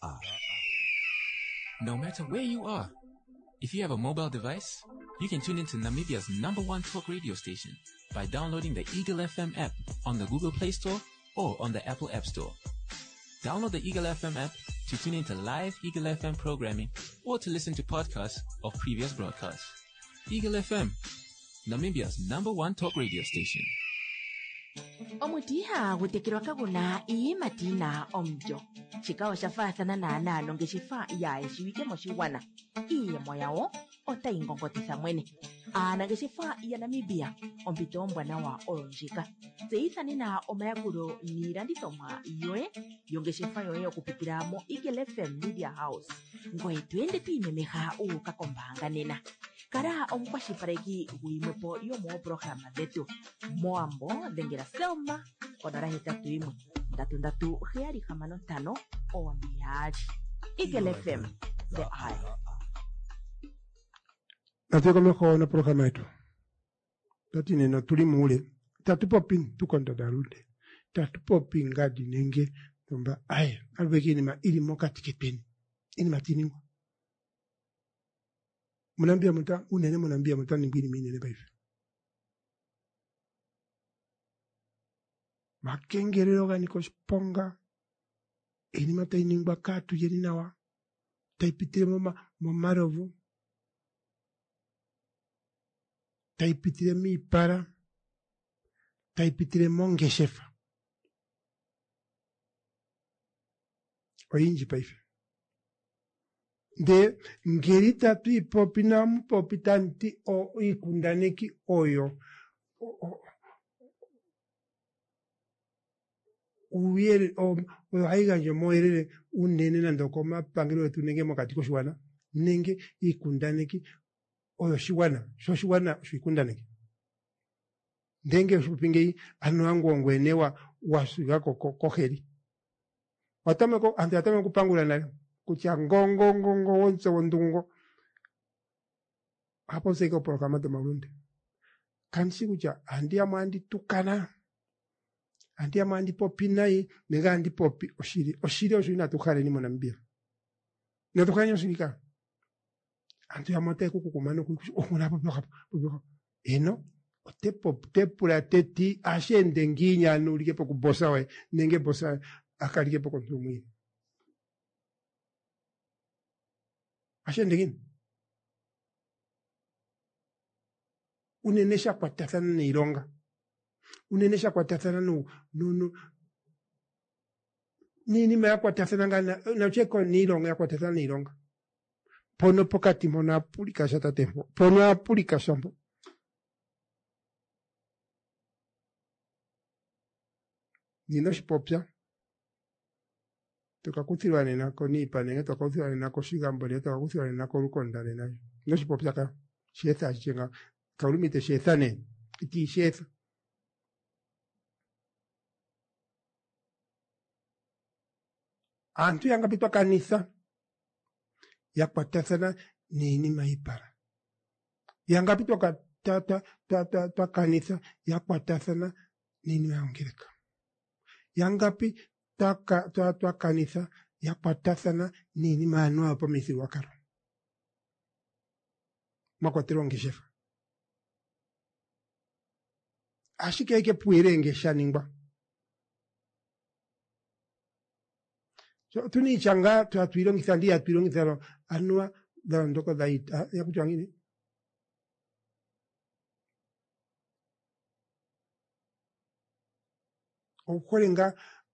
No matter where you are, if you have a mobile device, you can tune into Namibia's #1 talk radio station by downloading the Eagle FM app on the Google Play Store or on the Apple App Store. Download the Eagle FM app to tune into live Eagle FM programming or to listen to podcasts of previous broadcasts. Eagle FM, Namibia's #1 talk radio station. Omutiha gutekirwa kaguna matina omjo. Chikao shafathana na nalo ngeshifa ya eshiwike moshiwana. Iye moyao ota ingongotisa mwene. Ana ngeshifa ya Namibia ompito mbwana wa olonjika. Zeithani na omayakuro nirandithomwa yoe yongeshifa yoe okupitira mo Eagle FM Media House. Ngoe twende twimemeha ukakombanga nena. Kara omukwashipareki guimwepo yomo programa detu. Moambo dengera selma onara hetatu imwe. Ndatu heari hamano tano omiari. Eagle FM, the eye. Nataka meko na programa yetu. Tatine na tulimu ule. Tatupopin tukonda darunde. Tatupopin gadi nenge. Tumba aye. Alweki inima ili moka tiketeni. Inima tiningu. Munambia muta, unene munambia muta ningwini minene baife. Makengerero gani kosponga. Inima tainingwa katu yeninawa. Taipitire momarovu. Taipitire mi para. Taipitire mongeshefa. Oyinji baife. De ngerita tu ipopinamu popitanti o ikundaneki oyo uyele haiganje moerere unene na ndoko mapangiro wetu nenge mokatiko shiwana nenge ikundaneki oyo shiwana shikundaneki ndenge shupinge anu wangu ongwenewa wasugako koheri watameko ante atame kupangula na kucha ngongo wonse wondungo hapo seko programa de malunde kansi kucha andi amandi tukana andi amandi popi nai nega andi popi oshiri oshina tukhale ni monambia na tukhanya shika antu yamote kukumano kukusha okuna popi eno te pula teti ashende nginya nulike po kubosa we nenge bosa akalike po kontumwi ashende ngin unenesha kwa tathana ni ironga unenesha kwa tathana no nini mea kwa tathana ngana na cheko ni ironga kwa tathana ni ironga pono pokati mona apulika shata tempo pono apulika shampo nino shipopya tukakuthirwane nako niipanenge tukakuthirwane nako shigambole tukakuthirwane nako lukondane nayo no shipopya ka shetha chenga kaulumite shethane iti shetha antu yanga pitwa kanisa yakwatasana nini maipara yanga pitwa ka kanisa yakwatasana nini maongereka yangapi twa kanisa yakwatasana nini manu hapo misi wakaro makwatero ngeshefa ashike ike puere ngesha ningba so tuni changa tuatwiro ngisandi atwiro ngisaro anua da ndoko daita yakutwangini okholenga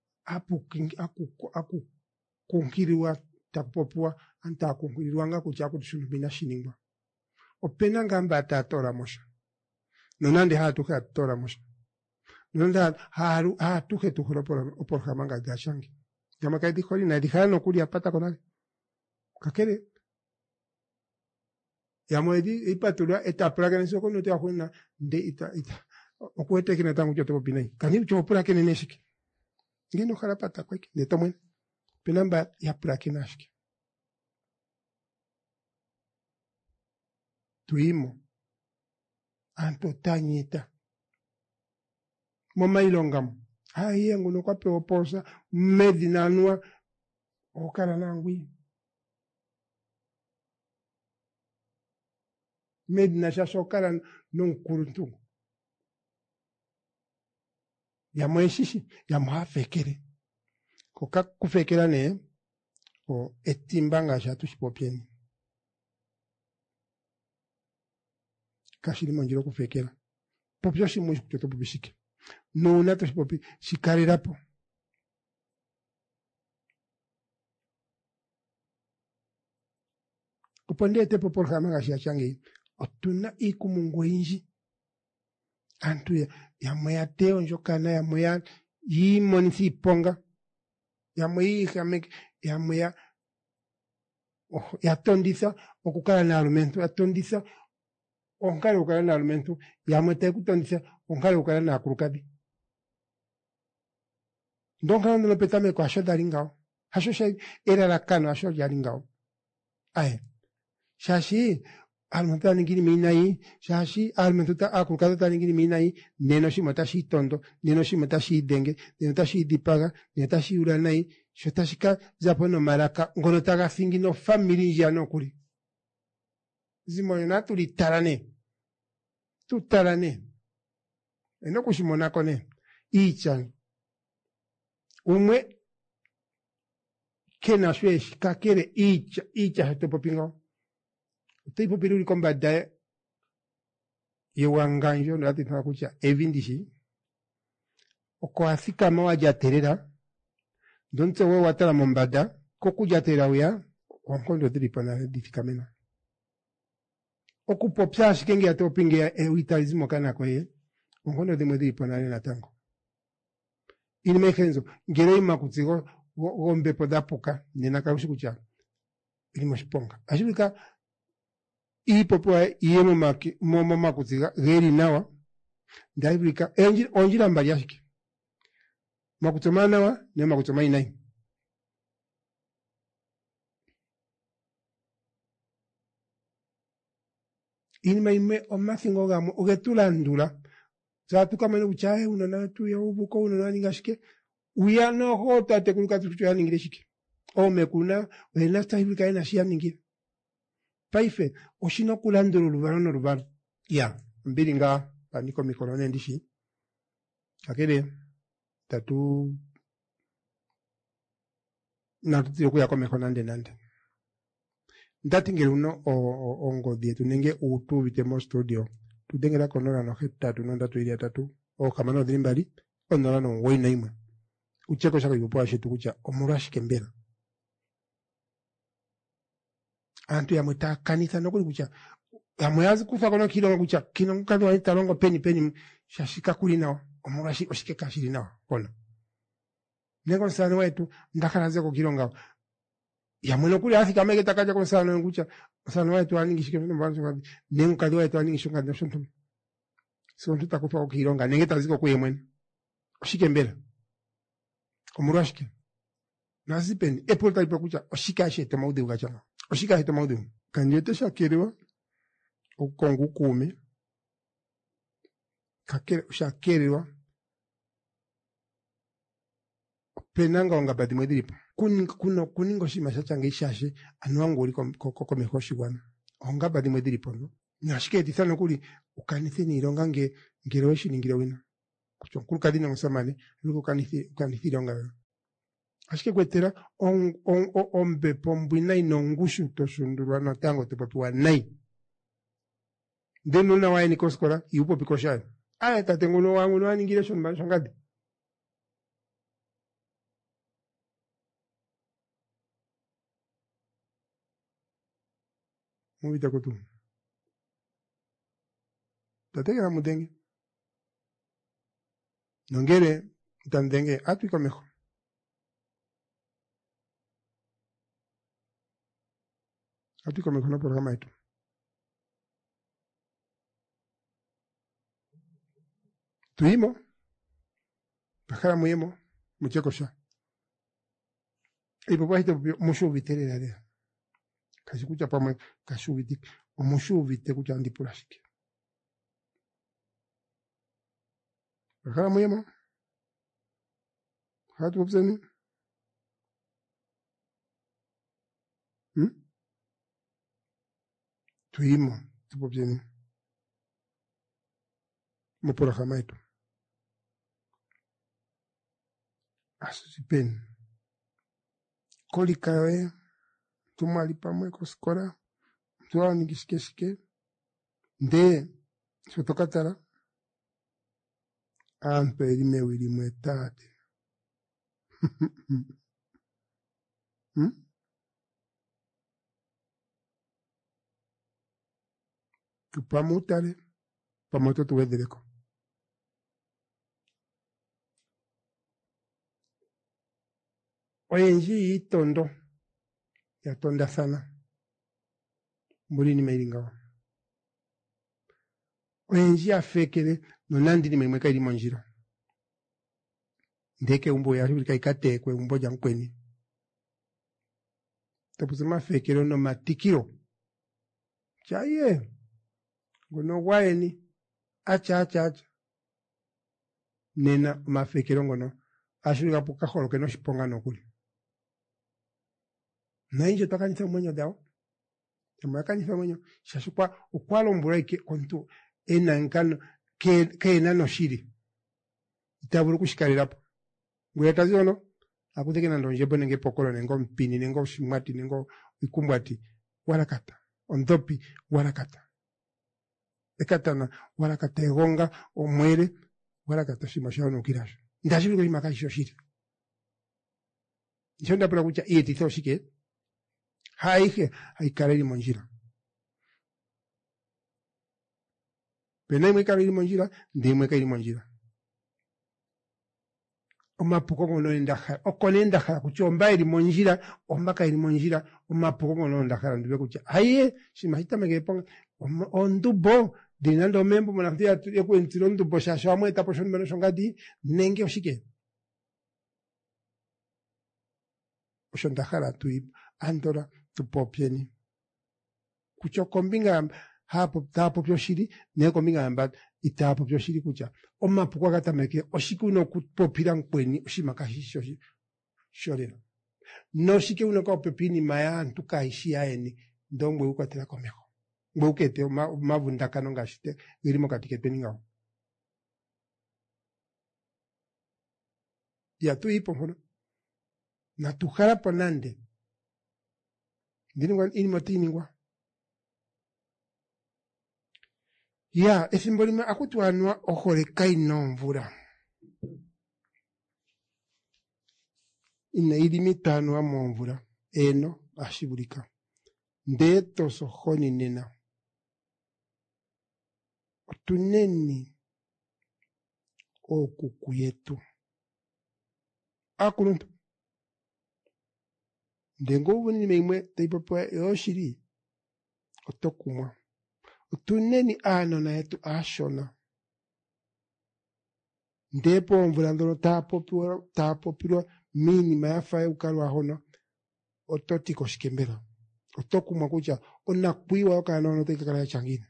aku kunkiriwa tapopwa anta kunkiriwanga kucha kutushulubina shiningwa opena ngamba atatora mosha nonande hatuke atora mosha nonande hatuke tukholo por hamanga gashangi kama kaidi kholi na dikhano kuli apata konale kakere yamoedi ipatulwa etapura nso kono te akhuna nde ita okwete kina tangu choto pinai kanini chopura kene neshiki ngino kharapata kwake netomwe pinamba ya prakinashki tuimo anto tanyita moma ilongam haye nguno kwa peoposa medina nua okala nangwi medina shashokala nonkuruntu yamweshishi yamwafekere koka kufekera ne o etimbanga shatu shipopieni kashiri monjiro kufekera popyo shimwe kutoto bubishike no nato shipopi shikarirapo kuponde tepo por hamanga shiachangi otuna ikumungu inji antu ya moya teo njokana ya moya yi monisi ponga ya moya hamek ya moya ya tondisa okukala na argumento ya tondisa onkale ukala na argumento ya mote kutondisa onkale ukala na kurukabi ndonka ndo petame kwa shoda lingao hasho shay era la kano hasho ya lingao ay shashi almanta ningini minai shashi almanta akulkada taningini minai neno shimata shi tondo neno shimata shi denge neno tashi dipaga neno tashi uranai shotashika zapono maraka ngono taga singino family ya no kuli zimona tuli tarane eno kushimona kone ichan umwe kena shwesh kakere icha hato popingo tipo piruli kombada yewanganjo ndati thakucha evindishi okoasika mawaja terera donte we watala mombada kokuja terera uya onkondo tripana difikamena okupopsa shikenge atopinge vitalismo kana koye onkondo de modi ponale na tango ini mekenzo ngere imakutsiko gombe podapuka nena kaushi kucha ili moshiponga ashibika ipopoa iyemo maki momo makutsiga geri nawa ndaibika onjira mbali yashike makutomana wa ne makutomai nai ini maime omathingo gamo ugetulandula zatu kama ni uchahe unana tu ya ubuko unana ningashike uyano hota te kuluka tu ya ningireshike o mekuna wena stahibika ina shia ningire paife oshino kulandulu luvaro ya mbilinga paniko mikolone ndishi akele tatu na tutio kuya komeko nande ndatingere uno ongodie tunenge utu vitemo studio tudengera konora no hetatu nonda tuiria tatu o kamano dhimbali onora no woina imwe ucheko shaka yupo shetu kucha omurashi kembera antu ya mweta kanisa no kucha amwazi kufa kono kilongo kucha kino mkado wa talongo peni shashika kulina omurashi oshike kashiri nawa ona nego sana wetu ndakaraze ko kilonga ya mwino kuli afika mege takaja kwa sana ngucha sana wetu aningi shike mbanzo ngadi nengu kadi wetu aningi shonga ndashonto so tutakufa ko kilonga nenge taziko kuye mwene oshike mbele omurashike nazipeni epo taipa kucha oshika shete maude ugacha oshika shete maude kanjete shakerewa ukongu kumi kakere shakerewa penanga onga badi mwediripo kuningo shima shachange ishashe anuangu uli koko mehoshi wana onga badi mwediripo no nashike etisano kuli ukanisi ni ilonga ngereweshi ningire wina kuchokulu kadina musamane luko ukanisi ilonga ashike kwetera ombe pombwina inongushu toshundurwa no tango tupapuwa nai ndenuna wae nikoskola iupo pikoshayo aya tatenguno wangu no aningire shongadi muvita kutu tategera mudenge nongere tandenge atwiko meho na programa yetu tuimo pakara muyemo muchekosha ipo paito mushu viterera kashikucha pamwe kashuviti omushuvite kucha ndipurashike pakara muyemo hatu opseni tuimo tupopseni mupurahama yetu asusipeni kolikawe tumali pamwe koskora tuwa ningishike nde sotokatara amperi mewili mwetate tupamutale pamoto tuwedhereko oyenji itondo yatonda sana muri ni meiringawa oyenji afekere nonandi ni memweka ili monjira ndeke umbo ya ribika ikatekwe umbo jankweni tapusema fekere no matikiro chaye ngono waeni acha nena mafekero ngono ashurika puka holo que no shiponga no kuli na inje takanisa mwenyo dao temo yakanisa mwenyo shashukwa ukwalo mburaike kontu ena nkano ke nano shiri itaburu kushikarirapo ngweta ziono akuteke na ndonjebo nenge pokolo nengo mpini nengo shimati nengo ikumbati warakata ondopi warakata ekatana warakata egonga omwere warakata shimashao no kirasho ndashibiko imakasho shiri nchonda pula kucha ietitho shike haike haikareli monjira pena imwe kareli monjira ndimwe kareli monjira omapuko ngono ndakhala okone ndakhala kuchomba ili monjira ombaka ili monjira omapuko ngono ndakhala ndibe kucha aye shimahitameke ponga ondubo dinando membo monaftia yekwentiro ndubo shasho amweta po shonmeno shongadi nenge oshike oshondakhala tu andora tupopieni kucho kombinga hapo tapo pyoshiri ne kombinga amba itapo pyoshiri kucha omapuko agatameke oshikuno kupopira nkweni oshimakashisho shorera no shike uno ka pepini maya ntuka ishi aeni ndongwe ukwatira komeho ngwe ukete mavundakano ngashite irimo katiketeni ngawo ya tu ipo hono na tukhala ponande ndiningwa ini motiningwa ya ethimbo limwe akutwanwa oholeka inomvula ina ili mitano amomvula eno ashibulika ndeto sohoni nena otuneni okuku yetu akuluntu ndengo ubunini meimwe taipopo yoshiri otokumwa otuneni aanona yetu ashona ndepo omvula ndono taapopilwa minima yafa eukalwa hono ototi koshikembela otokumwa kutya onakwiwa okanono tekakala yachangine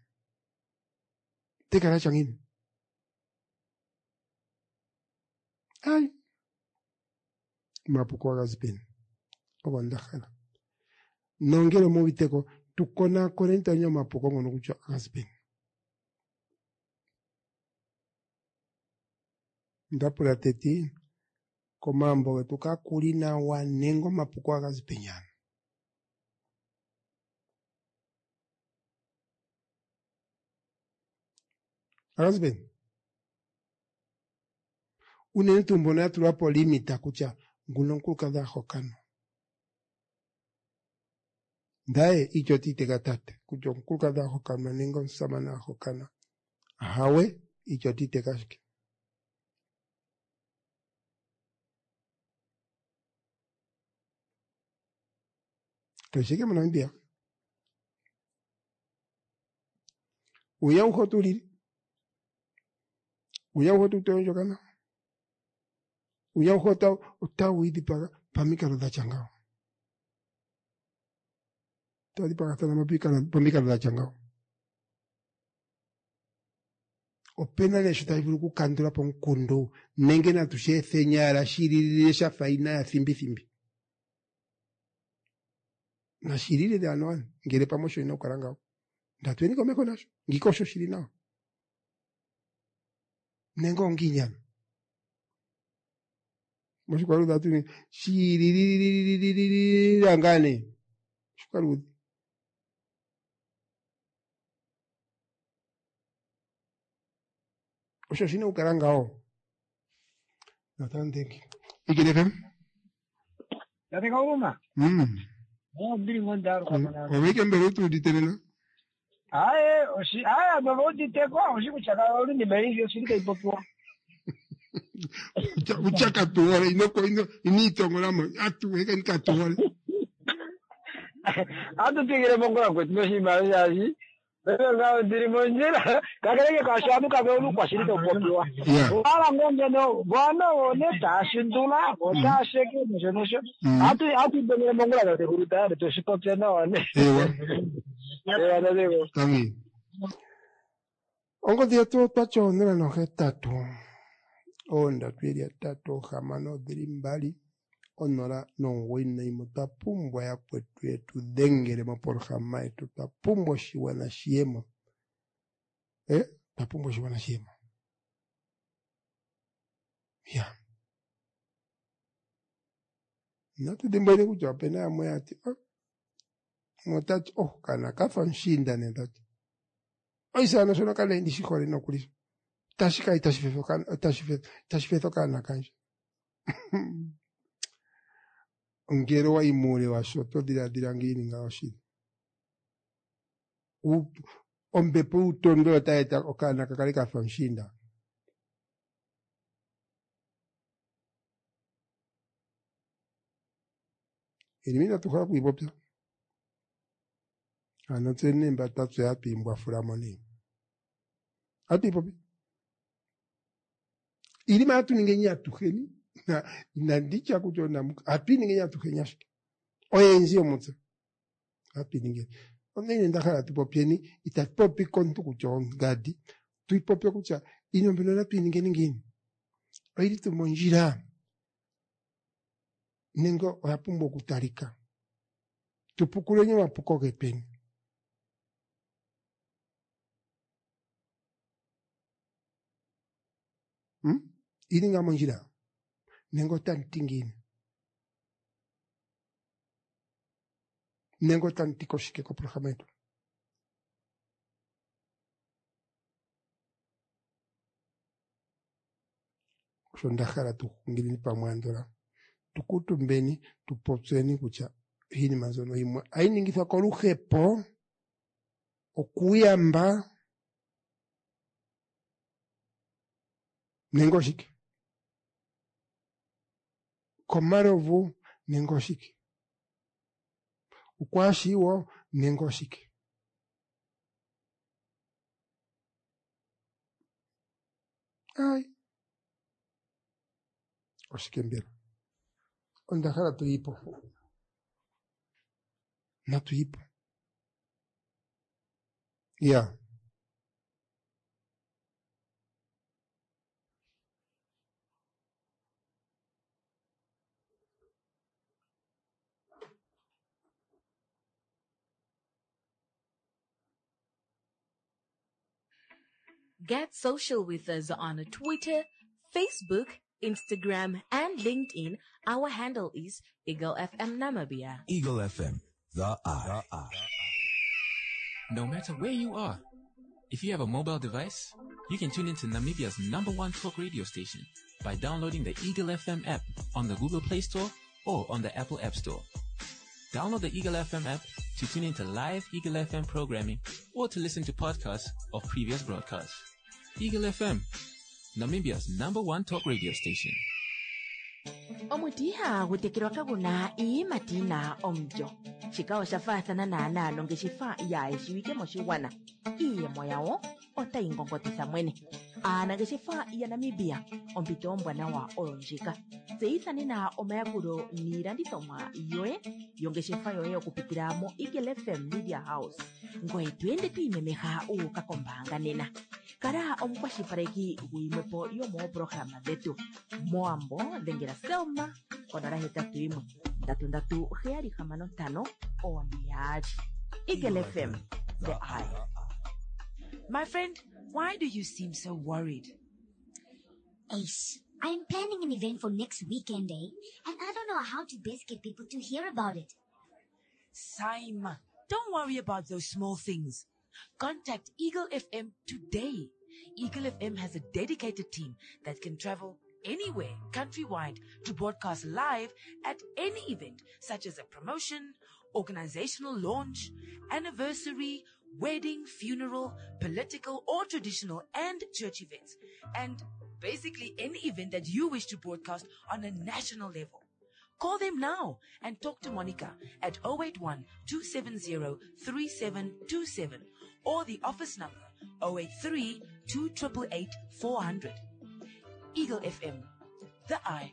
ay mapuko agazipeni obandakhala nongero mubiteko tukona konenta nyo mapuko ngono kutya agazipeni ndapula teti komambo wetu kakulina wanengo mapuko agazipenyana agazipeni unene tumbona yatulapo limita kutya nguno nkuluka hokano ndaye icho titegatate kutya nkuluka hokano nengo nsamana hokana hawe icho titegashike toshike mnambia uya uhotulili uya uhotutonjo kana uya uhota utawidi pamikalo da changao tadi pakatana pamikalo da changao opena lesho taibulu kukandula po nkundo nenge natushe senyala shirire shafaina ya thimbi na shirire de anoan ngere pamosho ina ukarangao ndatweni komeko nasho ngikosho shiri nao nengo nginyana moshikwalu datu shiriri angane shikwalu osho shina ukarangao natandengi ikidefem yatenga uma mbili ngondaro kamana omeke mbele tu ditenena aye baba uditekwa ushikuchaka uli beivyo shirika ipopwa uchaka tuwale initongolamo atuweka nikatuwale tigire mongola kwetu noshimali yashi nga ndiri monjera kakereke kashamu kabelu kwa shirika upopiwa wala ngonje no bwana one tashindula otasheke nishonisho bengire mongola kate kuruta to shipopya no one ewa nadego tambi ongo dia tu pachonera no hetatu onda twiria tatu hamano dirimbali onora no wina imutapumbwa ya kwetu yetu dengere maporhama yetu tapumbwa shiwana shiema tapumbwa shiwana shiema ya natu dimbali kuja pena ya mwati motati kana kafa nshinda nendati oisa no sona kale ndi shikore no kuliso tashika itashifeto kana kanje ngero wa imule wa shoto dira ngini nga oshiri ombepo utondo taeta okana kakali kafa nshinda Elimina tukhala kuipopya. Anotsene mbatatu ya pimbwa fulamoni. Ati popi. Ilima atu ningenya tukheni. Na ndicha kuchona api ningenya tukhenya shike. Oye nzio mutsa. Api ningenya. Onene ndakhala tupopieni itapopi kontu kuchon gadi. Tuipopya kucha inombelo na pi ningeni. Oili tumonjira. Nengo oyapumbo kutalika. Tupukule nyo wapuko gepeni. Ili nga monjira. Nengo tantingine. Nengo tantikoshike ko programmeto. Shondakhala ngilini pamwandora. Tukutumbeni, tupotseni kucha hini mazono imwe. Ainingithwa koluhepo, okuyamba, nengoshiki. Komarovu, nengoshiki. Ukwashiwo, nengoshiki. Ai. Oshikembera. Ondakhala tuipo. Na tuipo. Yeah. Get social with us on Twitter, Facebook, Instagram, and LinkedIn. Our handle is Eagle FM Namibia. Eagle FM, the eye. No matter where you are, if you have a mobile device, you can tune into Namibia's #1 talk radio station by downloading the Eagle FM app on the Google Play Store or on the Apple App Store. Download the Eagle FM app to tune into live Eagle FM programming or to listen to podcasts of previous broadcasts. Eagle FM, Namibia's #1 talk radio station. Omutiha gutekirwa kaguna matina omjo. Chikao shafathana na analo ngeshifa ya eshiwike moshiwana. Iye moyao ota ingongotisa mwene. Ana ngeshifa ya Namibia ompito ombwana wa olonjika. Zeithani na omayakuro nirandithomwa yoe yongeshifa yoe okupitira mo Eagle FM Media House. Ngoe tuende tuimemeha ukakombanga nena. Kara omukwashipareki guimwepo yomo programa zetu. Moambo dengera Selma onara hetatu imwe. Ndatu heari hamano tano omiaji. Eagle FM, the eye. My friend, why do you seem so worried? Ace, I'm planning an event for next weekend, and I don't know how to best get people to hear about it. Saima, don't worry about those small things. Contact Eagle FM today. Eagle FM has a dedicated team that can travel anywhere countrywide to broadcast live at any event, such as a promotion, organizational launch, anniversary, wedding, funeral, political or traditional and church events, and basically any event that you wish to broadcast on a national level. Call them now and talk to Monica at 081-270-3727 or the office number 083-288-400. Eagle FM, the eye.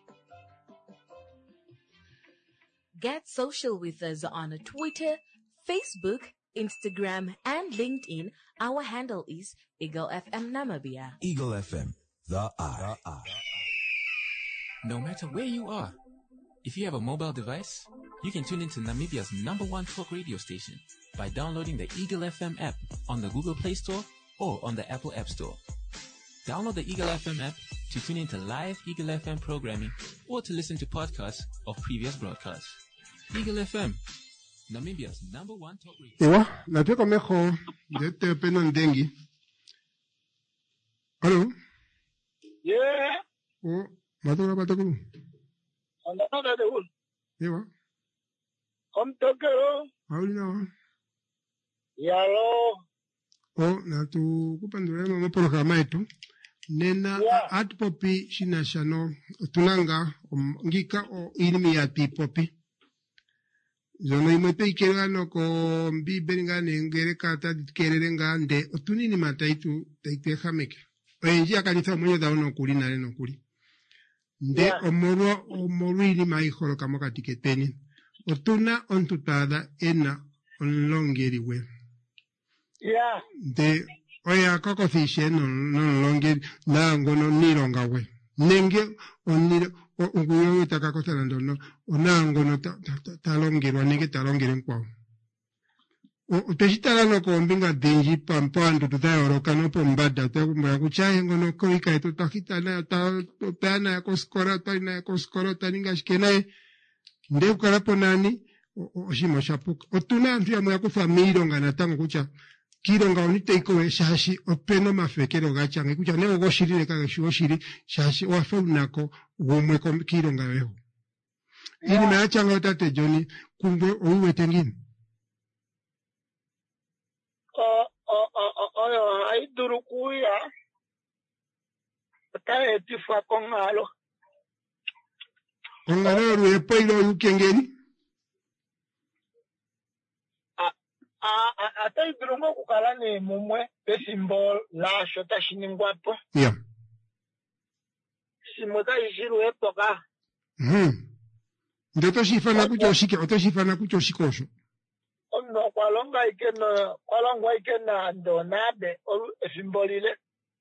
Get social with us on Twitter, Facebook, Instagram, and LinkedIn. Our handle is Eagle FM Namibia. Eagle FM, the eye. No matter where you are, if you have a mobile device, you can tune into Namibia's #1 talk radio station by downloading the Eagle FM app on the Google Play Store or on the Apple App Store. Download the Eagle FM app to tune into live Eagle FM programming or to listen to podcasts of previous broadcasts. Eagle FM, Namibia's #1 talk radio. Ewa, natweka meho, dete peno ndengi. Hello? Yeah. Oh, batakulu. Andana de un. Ewa. Tokero. Aulina. Yalo. Oh, natu kupandura mo programa yetu. Nena atupopi shina shano tunanga ngika o ilimi ya pipopi. Zono imwepe ikerano ko mbibelinga nengere kata kerere nde otunini mataitu taitehameke. Oyenji akanitha mwenye da ono kuli nale no kuli. Nde omoro ili maiholo kamoka tiketeni. Otuna ontutada ena onlongeri we. Yeah. Nde oya kakothishe non longeri na ngono nilonga we. Nenge oniro unguyo takakotana ndono onango no talongerwa nenge talongere kwao. Utashitala no kombinga denji pampando tutayoroka no pombada takumba kuchaye ngono koika eto takitana topana yakoskora taina yakoskora taninga shikenae nde kukalapo nani oshimo shapuka otuna antu ya kufa miilonga natango kucha kilonga onite ikowe shashi openo mafekero gachange kucha nebo goshirire kageshu oshiri shashi wafaunako gomwe kilonga weho ili meachanga otate Johnny kumbe oiwe tengini ay durukuya ta etifa kongalo ruepo ilo yukengeni ata durungo kukala ni mumwe pe symbol la shota shiningwapo yeah simota ishiru epoka ndeto shifana kucho shikosho no kwalonga ikena ndonabe olu simbolile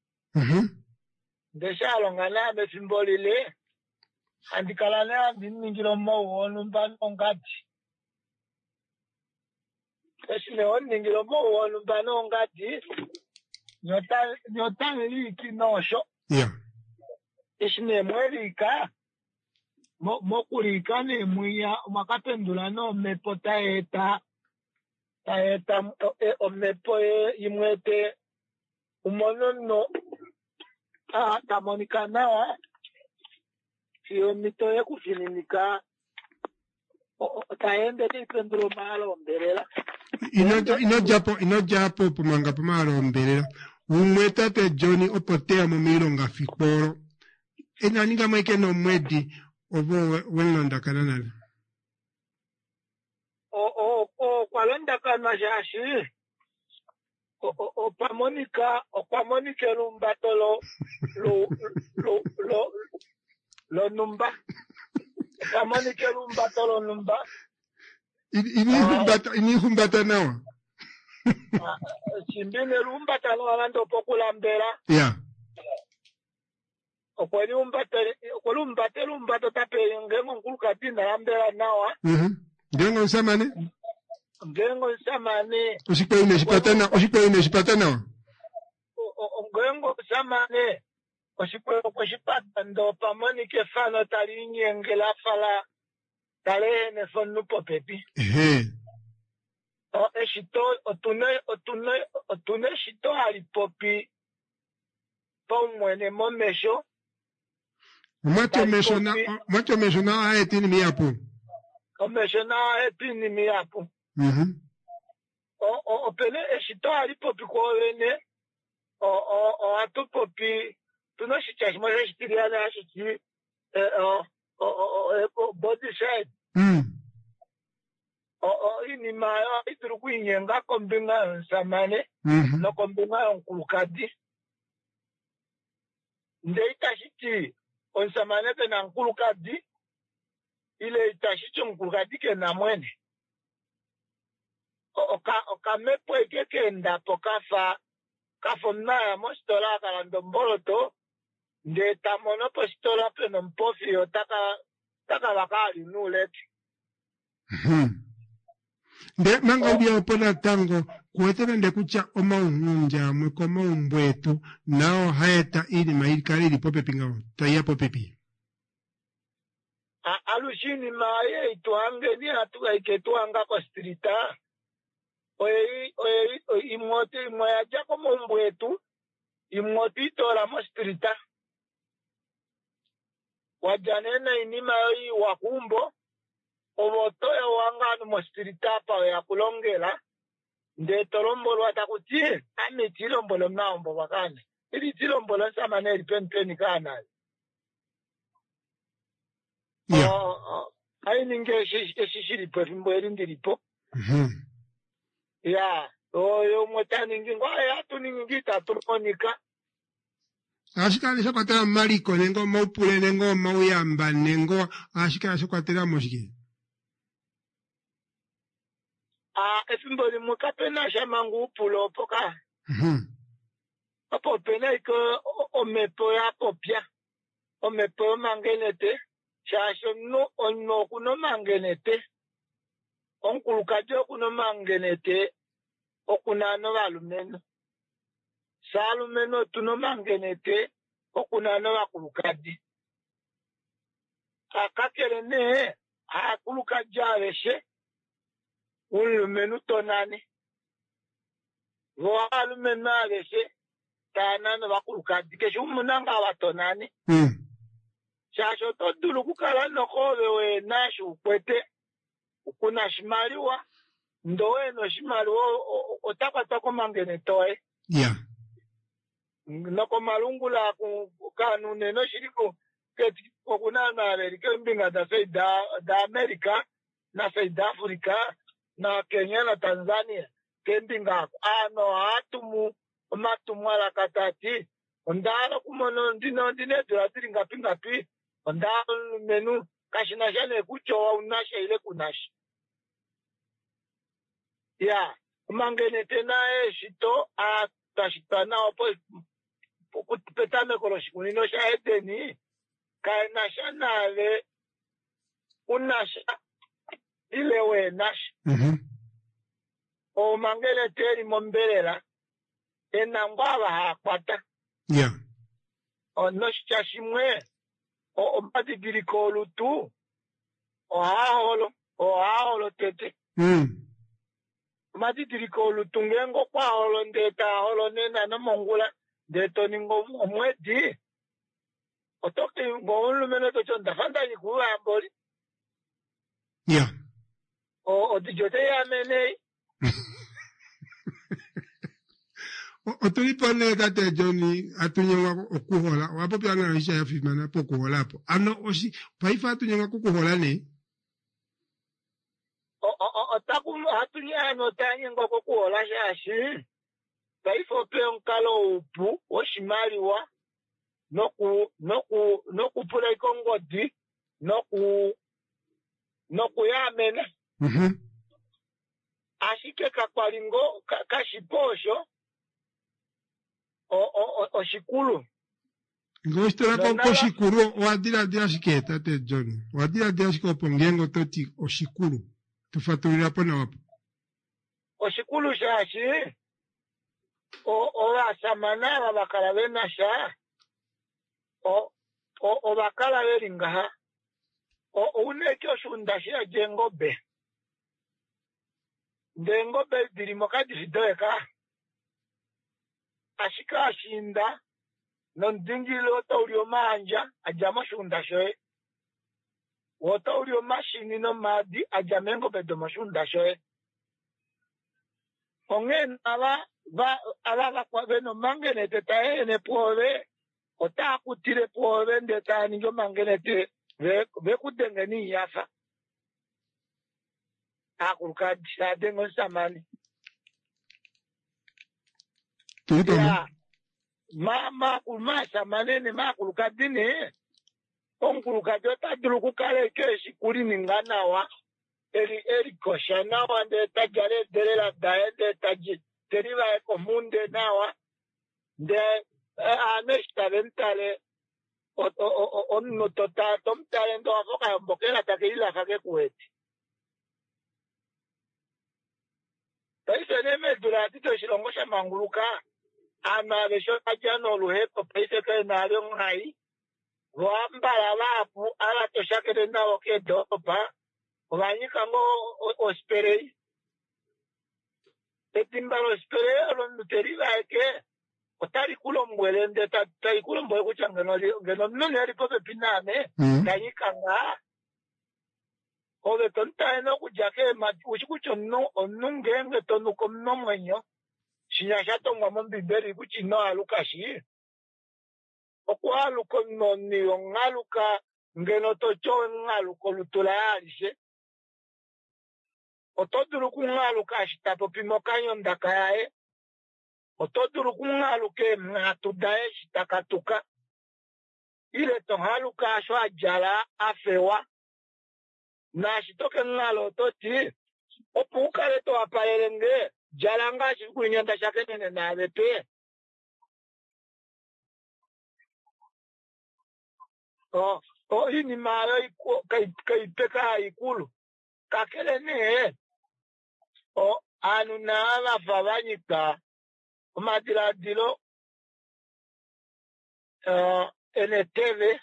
desha longa nabe simbolile andikalane andiningilo mo wonumba ongati esile oningilo mo wonumba ongati nyota liki nosho yeah isine mwelika mokulika ne mwiya makapendula no mepota eta omepo imwete umonono tamonika nawa siyo mito kufininika taende pendro malo mbelela ino japo pomanga pomalo mbelela umweta te Johnny opotea mumilonga fikoro enaninga mweke no mwedi obo wenonda kanana kwalonda kana shashi opamonika lumbato lo numba opamonika lumbato lo numba ini humbata nawa chimbine lumbata no alando pokulambera yeah lumbato tape ngengo nkuluka tinda lambera nawa ngengo nsamane ngengo nsamane usikweine shipata nawa ngengo nsamane oshipata ndo pamonike fano talinyengela fala talene fonupo pepi eshito otune shito alipopi pomwene momesho Macho mesho na aetini miapo. Omesho na aetini miapo. Opene eshito alipopi kwa wene. Atupopi. Tunoshichashi mwa shitiriana ashichi. Body side. Ini mayo ituruku inyenga kombinga nsamane. No kombinga nkulukadi. Nde itashiti. Onsamane ke na nkulukadi ile itashicho nkulukadi ke na mwene okamepo ekeke ndapo kafa mnaya mostola kalando mboloto nde tamono po stola peno mpofio taka wakali nuleti nde manga udia opona tango kuwetena nde kucha oma ununja mwekoma umbwetu nao haeta ili mairikari ili pope pingao taya pope pi alushini maaye ituange ni hatuwa iketuanga kwa strita imote imoya jako umbwetu imote itola mo strita wajanena inima hii wakumbo obotoya wanganu mo strita pa ya kulongela nde tolombolo atakutie ami tilombolo mnaombo wakane ili tilombolo samane pen kana Ai ninge shishiripo fimbo ndiripo. Ya, yo mweta ningi ngwa atu ningi tatumonika. Ashikali sokwatela maliko nengo maupule nengo mauyamba nengo ashikali sokwatela moshiki. Efimbo li mukapena shamangu upulo poka. Apo pena iko omepo ya popia. Omepo mangenete. Shasho no onno kuno mangenete. Onkulukajo kuno mangenete. Okunano valumeno. Salumeno tuno mangenete. Okunano wakulukadi. Akakere ne. Akulukaja reshe. Ulumenu tonani. Alumenu reshe. Tanano wakulukadi. Keshu munanga watonani. Shasho to dulu kukala nokowe we nashi ukwete. Ukuna shimaliwa. Ndowe no shimaliwa. Otaka toko mangene toe. Yeah. Noko malungula kanune no shiriku. Keti kokuna na Amerika. Mbinga da Amerika. Na South Africa. Na Kenya na Tanzania. Kembinga. Ano hatumu. Matumu ala katati. Ondala kumono ndine duratiri ngapi. Ondala menu kashina shane kuchowa unasha ile kunashi. Ya, mangene tena shito tashitana opo kutipetame koloshi kunino sha eteni kaina shanale unasha ile we nashi. O mangene teri mombelela ena ngwaba hakwata. Yeah. Onosha shimwe o matidiriko lutu o haholo tete. Matidiriko lutu ngengo kwa holo ndeta holo nena na mongula ndeto ningo omwedi otoki ngolu meno to chonda fanda ni kuwa amboli. Yeah. O dijote ya mene. Otulipone tate Johnny atunyewa okuhola wapopya na isha ya fimana pokuhola hapo ano oshi paifa atunyewa kukuhola ne otaku atunya no tanye ngoko kuhola shashi paifa pe onkalo upu oshimaliwa noku pula ikongodi noku yamena. Ashike kakwalingo kashiposho oshikulu. Ngostora ko shikulu wadira shiketa te John. Wadira shikopo ngengo toti oshikulu. Tufaturira pona wapo. Oshikulu shashi samana bakala bena sha. Bakala beringaha. Unekyo shundashia jengobe. Dengobe dirimoka disidoeka. Ashika ashinda nondingilo taurio manja ajama shunda shoe wotaurio mashini no madi ajamengo bedo mashunda shoe ongen ala kwa beno mangene teta ene pove otakutire pove ndeta ningo mangene te ve kudengeni yafa akulka dengo samani. Ya, kulmasa manene makuluka dine onkuluka jota duluku kale keshi kuli ninganawa eri kosha nawa ndeta jare derela dae ndeta teriva eko munde nawa nde aneshta ventale onno tota tomtale ndo afoka mbokela take ila fake kuweti taise neme durati to shilongosha manguluka ana besho ajano luhepo paise kaya nalyo ngai wambala lapu ala toshakere nawo ke dopa wanyika ngo osperei etimbalo osperei alonduteri eke otari kulo mwelende tari kulo mwe kuchangano nune yari pope pinane kanyika nga ove tonta eno kujake uchikucho onungenge tonuko mno mwenyo shinyashato mwamo mbiberi kuchino aluka shi. Oku aluko noni ongaluka ngeno to cho ngalu kolutula yalishe otoduru kungalu kashita popimo kanyo ndakaye otoduru kungalu ke ngatu dae shitakatuka ile to halu kasho ajala afewa na shitoke ngalo toti opukale to apalelenge jalanga shikunyanda shakene na bepe ini mayo kaipeka ikulu kakele ne anu na ala favanyika umadila dilo ene TV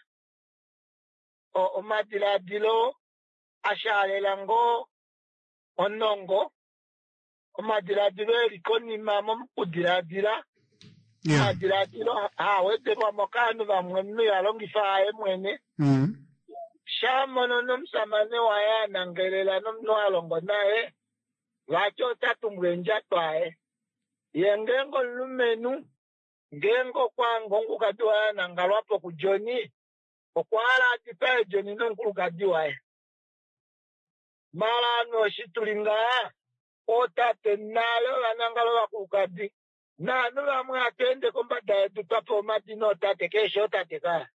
umadila dilo ashale lango onongo umadila dilo elikoni mama mkudila dila umadila dilo wete kwa mokanu wa mwenu ya longi faa mwene shamono nomsamane waya nangelela nomno alongo nae wacho tatu mwenja twae yengengo lumenu ngengo kwa ngongu kadiwa nangalwapo kujoni okwala atipae joni nongulu kadiwa mala no shitulinga otate nalo lanangalo wakukadi na nula mwatende kumbada tutapo matino tate kesho tate ka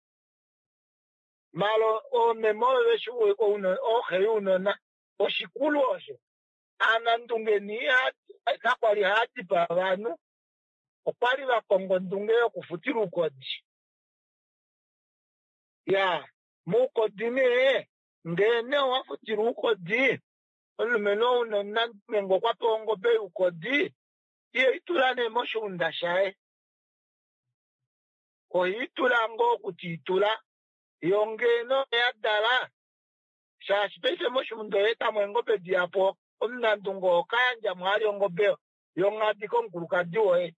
malo o memolo veshu o kheyuno na o shikulu osho anandungeni kakwali hati pa vanu okwali vakongo ndunge okufutira ukodi ya mukodi ne ngene wafutira ukodi olumeno unona mengo kwapongo be ukodi iye itulane moshunda shae ko itulango kutitula yongeno ya dala shashipese moshundo eta mwengo pe diapo omnandungo kanja mwali ongobe yongadiko nkulukadio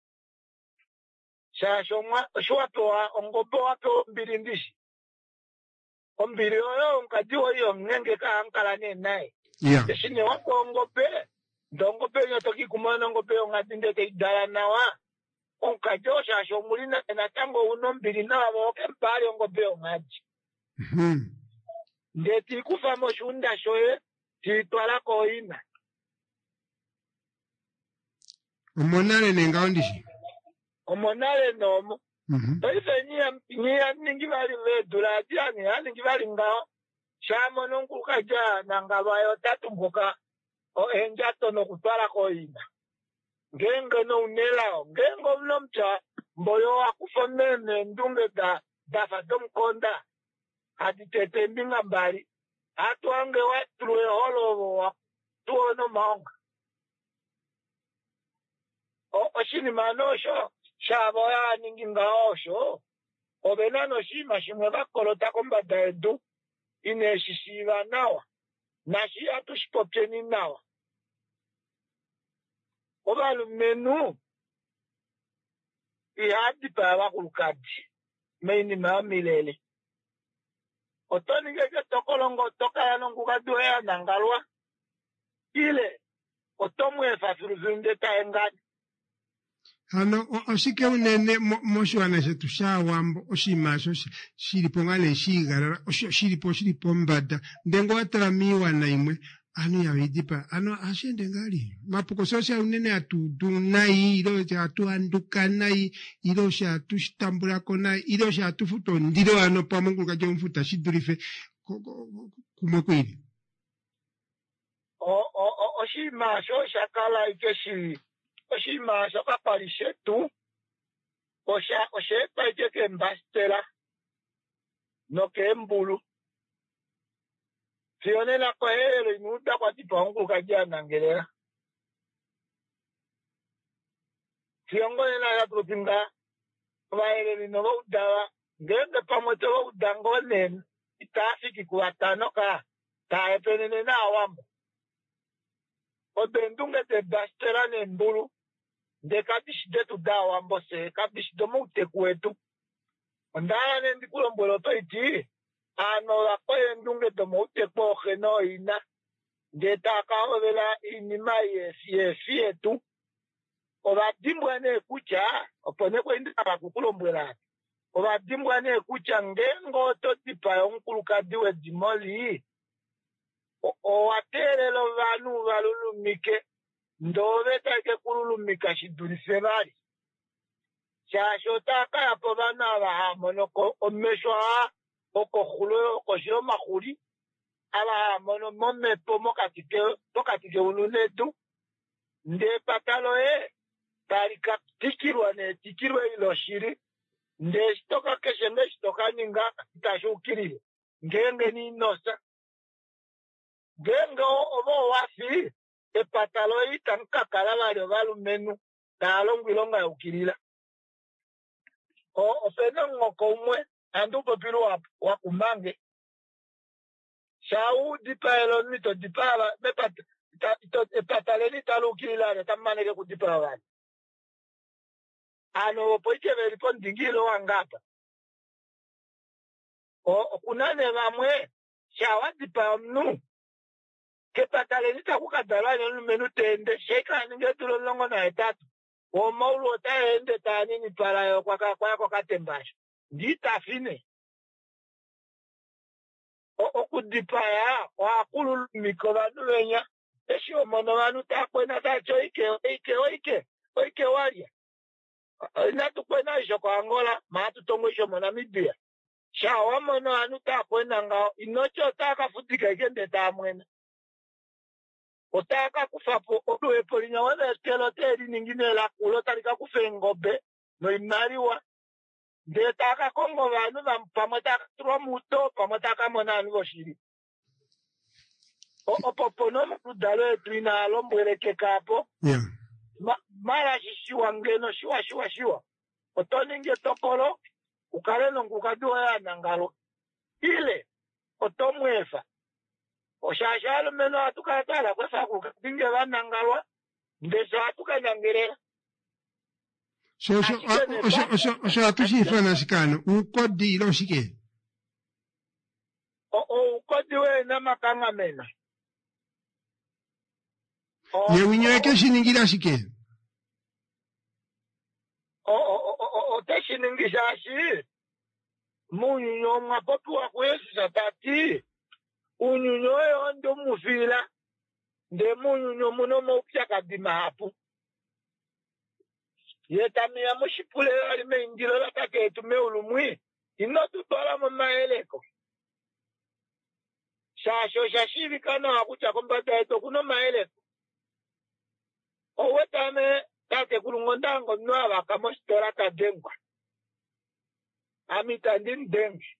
shashomwa shwatoa ongobe wato mbili ndishi ombili oyo onkadio yo ngenge ka ankala ne nae shine wako ongobe ndongobe nyotoki kumana ongobe ongadinde te dala nawa onkadio shashomulina na tango uno mbili nawa woke mpali ongobe ongaji ndeti kufa moshunda shoye titwala koina omonale nengaondishi omonale nomo ife niya ningi bali vedula tiani ningi bali ngao shamo nonkukaja nangalwayo tatumbuka enjato nokutwala koina ngenge no unelao ngengo mnomcha mboyo wakufa mene ndunge dafa domkonda aditete mbinga mbali atuange watruwe holo tuono maonga oshini manosho shabo ya ningi ngaosho obenano shima shimwe bakolota kombada edu ineshishiva nawa nashi atushipopyeni nawa obalu menu ihadi pa bakulukadi meini mamilele otoni ngeke tokolongo toka ya nongu kaduwe ya nangalwa ile otomwe fafiruvinde taengani hano oshike unene moshuana shetu shawambo oshimasho shilipo ngale shigarara shilipo mbada ndengo watalamiwa na imwe anu ya widipa anu ashende ngali mapuko sosha unene atudu nai ilo atu anduka nai ilo sha atu shitambula kona ilo sha atu futo ndilo ano pa mungu kajo mfuta shidurife kumwe kwili oshimasho shakala ikeshi oshimasho kapalishe tu oshepa ikeke mbastela noke mbulu Fionela kwa hele inuda kwa tipa hongu kajia nangelea. Fiongo nena ya tupinga kwa hele linogo udawa ngenge pamoto udango nen itafiki kuwatano ka taepene na awambo odendunge te bastera nembulu de kabish de tu dawa mbose kabish domo utekwetu ondala nendi kulombolo to iti ano la koye ndunge domo utekwoke no ina de takao vela inima ye tu oba dimbwene kucha opone kwa indi kala kukulombwela obadimbwane kucha ngengo totipa onkulukadiwe dimoli owaterelo vanu valulumike ndovetake kululumika shidulise vali shasho takayapo vana avahamono omesho okohulo okoshilo mahuli avahamono momepo mokatike ulunetu nde patalo talika tikirwa tikirwe iloshiri nde shitoka keshenge shitoka ninga tashukirire ngenge ni nosa ngenge obo wafi epatalo itankakala vali valumenu talongwilonga yaukirila opena ngoko umwe andu popilu wakumange shau dipaelo nito dipala epatale nitalukililane tamaneke kudipala vali ano poike velipo ndingilo wangapa kunane vamwe shawadipa mnu kepatale nitakukadalane lumenu tende shekaningetulo longo na etatu omaulu otaende tanini palayo kwako katembasho nditafine okudipaya wakululumiko vanu venya eshomono vanu takwena tacho oike walya inatukwena isho kwa Angola matutongo isho Namibia shawamono vanu takwena ngao inocho otakafutika ikende tamwena otaka kufapo oluwepo linya wazekelo teri ningine la kulo talika kufengobe no imaliwa nde taka kongo vanu pamwe taka tuwa muto pamwe taka mona nivoshiri opopono mkudalo etu inalo mbweleke kapo mara shishiwa ngeno shiwa otoninge tokolo ukale nongukadiwa ya nangalo ile otomwefa oshashalo meno atukatala kwefa kukadinge vanangalwa ndesho atukanyangerera so atushifana shikano ukodi ilo shike ukodi wena makanga mena yewinyoeke shiningira shike oteshiningisha shi munyunyo mwapopi wakwesu satati unyunyo oyo ndo mufila nde munyunyo muno mopya kadima hapu yetamia mushipule alime ingilo latake etume ulumwi ino tutola mumaeleko shasho shashirikana wakucha kombata eto kuno maeleko owetame tate kulungondango nwa wakamoshitola kadengwa amitandini dengi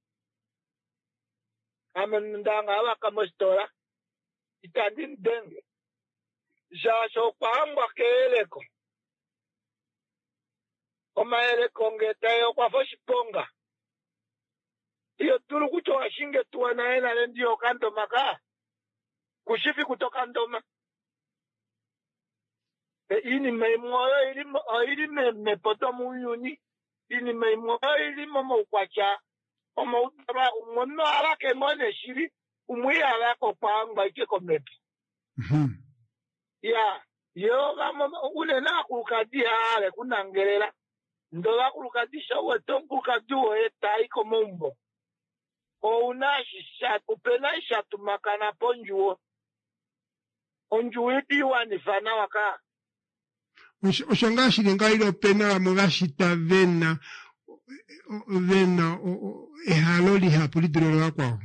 amendanga wakamoshitola itandini denge shasho kwangwa keeleko omaeleko ngetayo kwafo shiponga iyo tulu kucho washinge tuwa naena lendiyo kandoma ka kushifi kutoka ndoma ini meimoyo ili mepoto muyuni ini meimoyo ili momo ukwacha omo utaba umono alake mone shiri umwi alako kwangwa ikeko mepi ya yo gamo unena kukadia ale kunangelela ndola kulukadisha wetonkulukadiwo etaiko mumbo ounashisha upenaisha tumakana ponjuwo onjuwo idiwa nifana waka oshonga shilinga ilo pena wamugashita vena ehalo lihapu lidilolo wakwao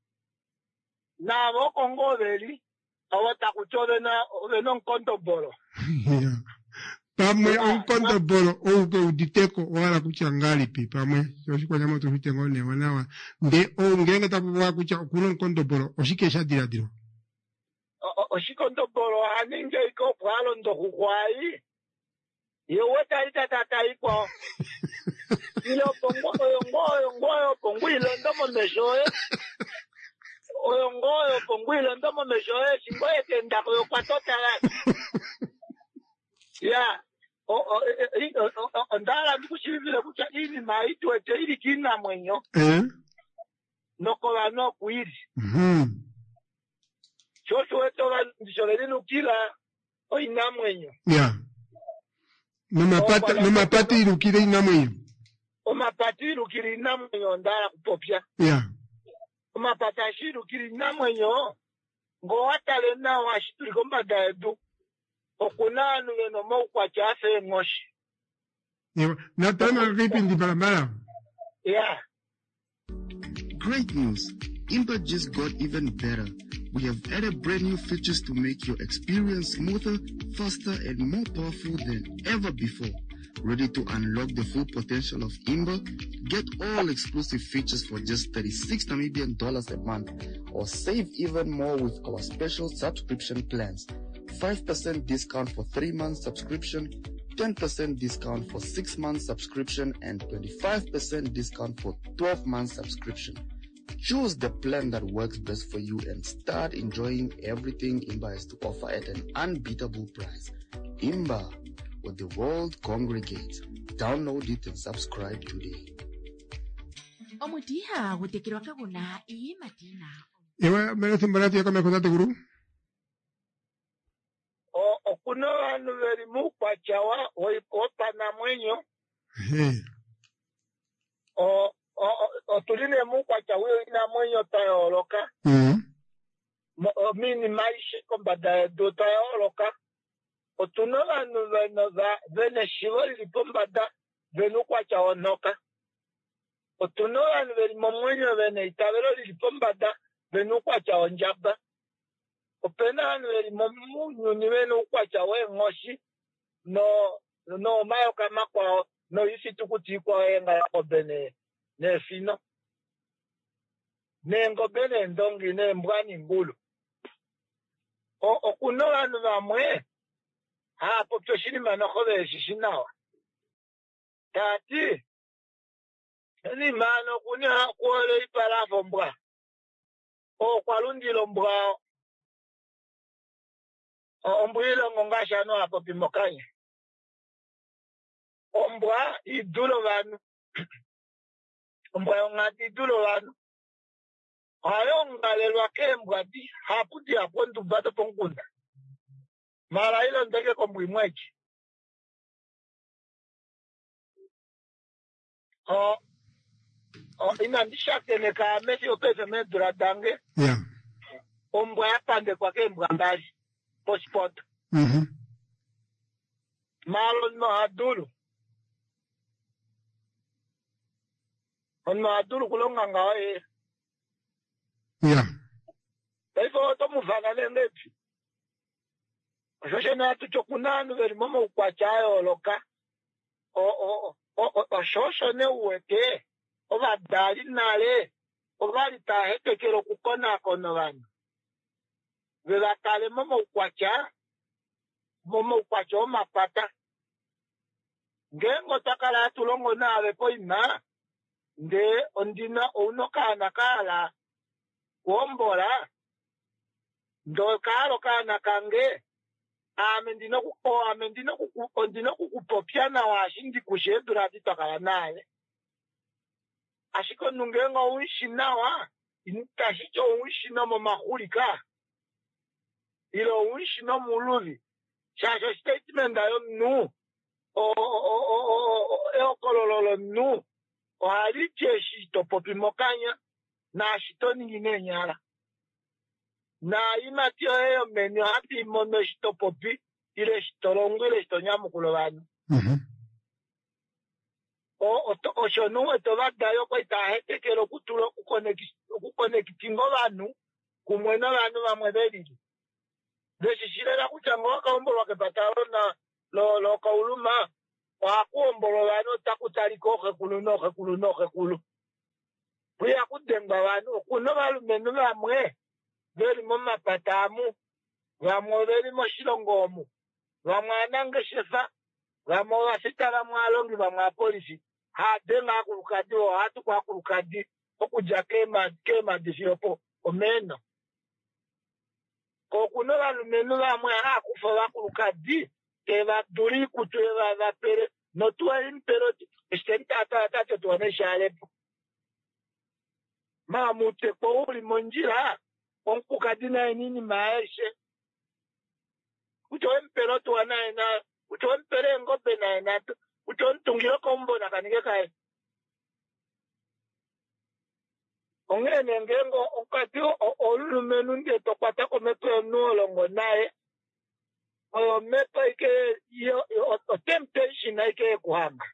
nabo kongo veli awatakucho vena nkontobolo pamwe onkondobolo ouke uditeko owala kucha ngalipi pamwe oshikwanyama tufitengo newonawa nde ngenge takuwa kucha okuno onkondobolo oshikesha diladilo oshikondobolo aninge iko pwalo ndokukwai yewe tata ikwa ilo pongoyo ponguilo ndomo meshoe oyongoyo ponguilo ndomo meshoe shingoye tendako yokwatotala ya ndala ndikushivile kucha ini maitwete ili kina mwenyo nokola nokuili shosho wetola ndisholeli nukila oina mwenyo ya nomapata ilukile ina mwenyo Omapatiru kiri namwenyo ndala kupopya. Yeah. Omapatashiru kiri namwenyo ngo watale na washituli kombada edu. Okuna anu eno mo kwa chafe ngoshi. Yeah. Na tana kipindi barabara. Yeah. Great news. Imba just got even better. We have added brand new features to make your experience smoother, faster, and more powerful than ever before. Ready to unlock the full potential of Imba? Get all exclusive features for just $36 Namibian a month, or save even more with our special subscription plans. 5% discount for 3 months subscription, 10% discount for 6 months subscription, and 25% discount for 12 months subscription. Choose the plan that works best for you and start enjoying everything Imba has to offer at an unbeatable price. Imba, where the world congregates. Download it and subscribe today. Omutiha gutekirwa kaguna iyi matina. Ewa mera simbalati ya kama kuzate guru? Okuno anu veri mukwa chawa oipopa na mwenyo. Otuline mukwa chawa ina mwenyo tayoloka. Mini maishi kombada do tayoloka. Otuno anu vene shivori lipombada venu kwa chawa noka. Otuno anu veri mwenyo vene itavero lipombada venu kwa chawa njaba. Opena anu veri munyu ni venu kwa chawa ngoshi. No mayo kama kwa no isi tukuti kwa enga yako bene ne fino. Nengo bene ndongi ne mbwani mbulu. Okuno anu vamwe. Hapo shini manokove shishinawa. Tati. Ni mano kunya kuole ipalafo mbwa. Kwa lundilo mbwa. Ombuilo ngongasha no hapo pimokanya. Ombwa idulo vanu. Ombwa yongati idulo vanu. Ayo ngalelwa kembwa di hapu di hapo ndubato pongunda. Mara ilo ndege kombwi mwechi. Inandisha kene ka mesi opese medura dange. Yeah. Ombwa ya pande kwa kembwa mbali. Pospot. Malo no hadulu. Ono hadulu kulonga ngawe. Yeah. Taifo tomu vangale ngepi. Shoshe tuchokunanu veri momo ukwachayo loka. Shosho ne uweke. Ova dali nale. Ova litaheke kero kukona kono vanu. Vela kale momo ukwacha. Momo ukwacha omapata. Ngengo takala tulongo nawe po ima. Nde ondina unoka nakala. Kuombola. Ndo kalo kana kange. Ondino kukupopya na washindi kushedura ditakala naye. Ashiko nungenga unshinawa. Intashicho unshina mahulika. Ilo unshina muluvi. Shasho statement ayo nu. Eokolololo nu. Ohaliche shito popi mokanya. Na shito ningine nyala. Na imatio eyo menyo hapi mono shito popi. Ile shito longo ile shito nyamu kulovani. Oshonu etovada yo kwa itahete kero kutulo kukonekitingo vanu. Kumwena vanu vamwebelili. Deshishile la kuchango waka umbo wake patalo na lo kauluma. Waku umbo vanu takutaliko kekulu. Kuya kudemba vanu. Kuno valu menu vamwe. Veli moma patamu. Vamwe veli moshilongomu. Vamwe anange shefa. Vamwe wasita vamwe alongi vamwe polisi. Denga kulukadi o hatu kwa kulukadi. Okuja kema disyopo. Omeno. Kokuno valu menu vamwe kufa vakulukadi. Keva duri kutueva vapere. Notua impero. Estenta tate tuwanesha alepo. Mamute kwa uli monjira. Onkukadina enini maeshe. Uto empero tuwana ena. Uto empere ngope na enatu. Uto ntungiro kombo na kanike kae. ongene ngengo okati olumenu nde tokwata komepe nuolongo naye oyo mepe ike o temptation ike kuhanga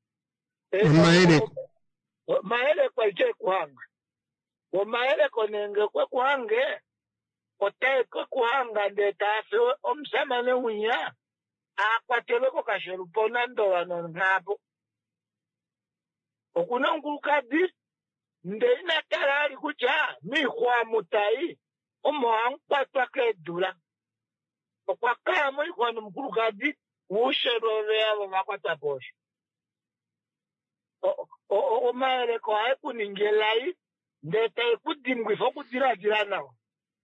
maele kwa ike kuhanga o maele konenge kwe kuhange otae kwe kuhanga nde tafe omsamane unya akwatele ko kasherupona ndola nongabo okuna ngulukadi nde inatalali kucha mihwa mutai omohankpatwa kedula okwakaya mwihwa nomkulukadi wusherove yabo bakwata posho omaeleko haye kuningelai ndeta ikudimgwifo kudirajira nawo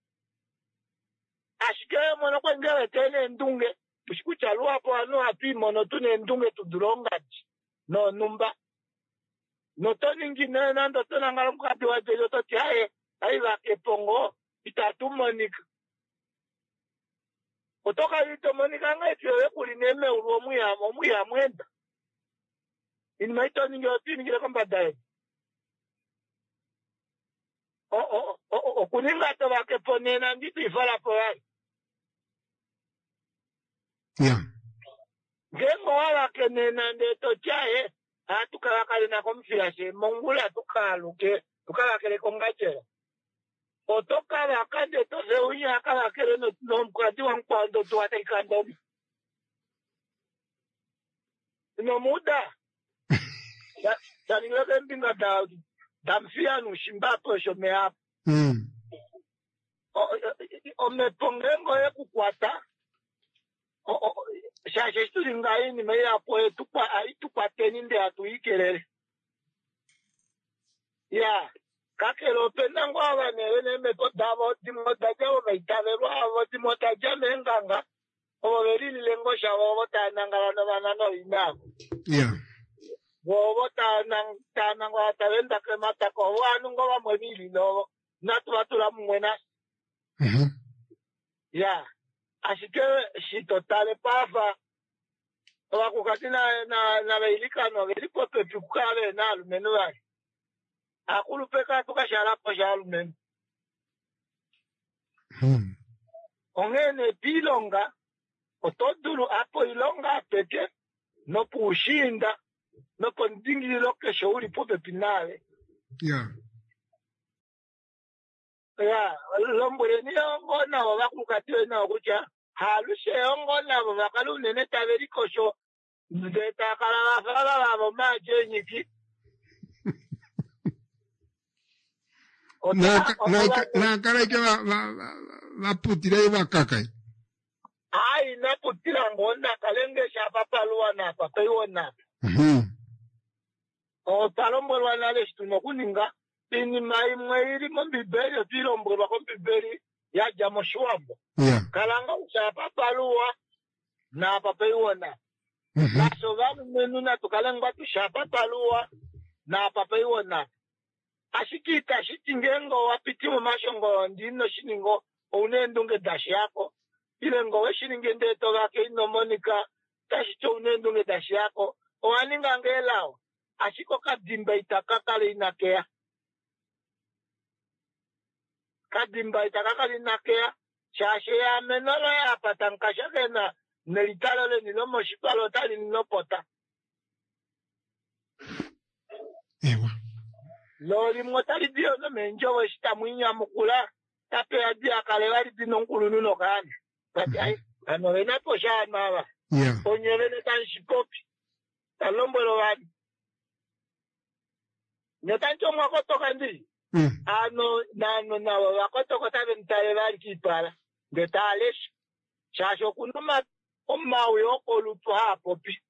ashike mono kwengele tene ndunge pushikuchaluwapo ano api mono tune ndunge tudulongaji no numba no toningi nena ndo tonangala mukati wa jejo toti haye aiva kepongo itatu monika otoka lito monika ngaifyo kulineme uruo muya mwenda ini maito ningi otiningile kwamba dae okuninga to bakeponena ndito ifala po yai ngengo wala kenena ndeto chahe tukawakale na komfiashe mongula tukaluke tukawakele kongachela otoka wakande toze unya akawakele no mkwati wa mkwando tuwate ikandomi no muda taningileke mpinga damfia nushimbapo shome hapo omepongengo ye kukwata shashe tulingaini meyapo tukwateni nde atuikelele ya kakelo pendango abanele meto davo timotajabo meitavelwa avo timotajame enganga ovelili lengo shavo tanangalano banano inako bobo tanango atavenda kematako wanungo bamwebili no natubatula mumwena ya asike shitotale pafa wakukati na beilikano belipope pikukale na alumenu bali akulupeka tukashalapo sha alumenu ongene pilonga otodulu apo ilonga apeke no pushinda no pondingilo kesho uli pope pinale ya lombure ni ongo na wakukati na okucha halushe ongo na bakalu nene taberi kosho ndeta kala fala babo maje nyiki na kala ke va putira iba kakai ai na putira ngona kalenge shapa palwa na papa yona o talombolwa na lestu no kuninga ini mai mwairi mbiberi tilombolwa ko mbiberi ya jamo shwambo kalanga ushapa palwa na papa yona naso vanu menu na tukalanga tushapa palwa na papa yona ashikita shitingengo wapitimu mashongo ndino shiningo unendunge dashi yako ile ngo weshininge ndeto gake ino monika tashito unendunge dashi yako owaninga ngelao ashiko kadimba itakakale inakea kadimba itakakale inakea shashe ya menolo ya patankasha kena nelitalo le nilomo shipalo tali nilopota lori motali dio no menjowe shitamuinya mukula tape adi akale wali dino nkulu no kani but ai ano wena posha mama onyele tanshikopi talombolo wani netancho mwakoto kandi ano nano na wakoto kotabe mtale wali kipala ndetalesh shasho kunuma omawe okolutu hapo pi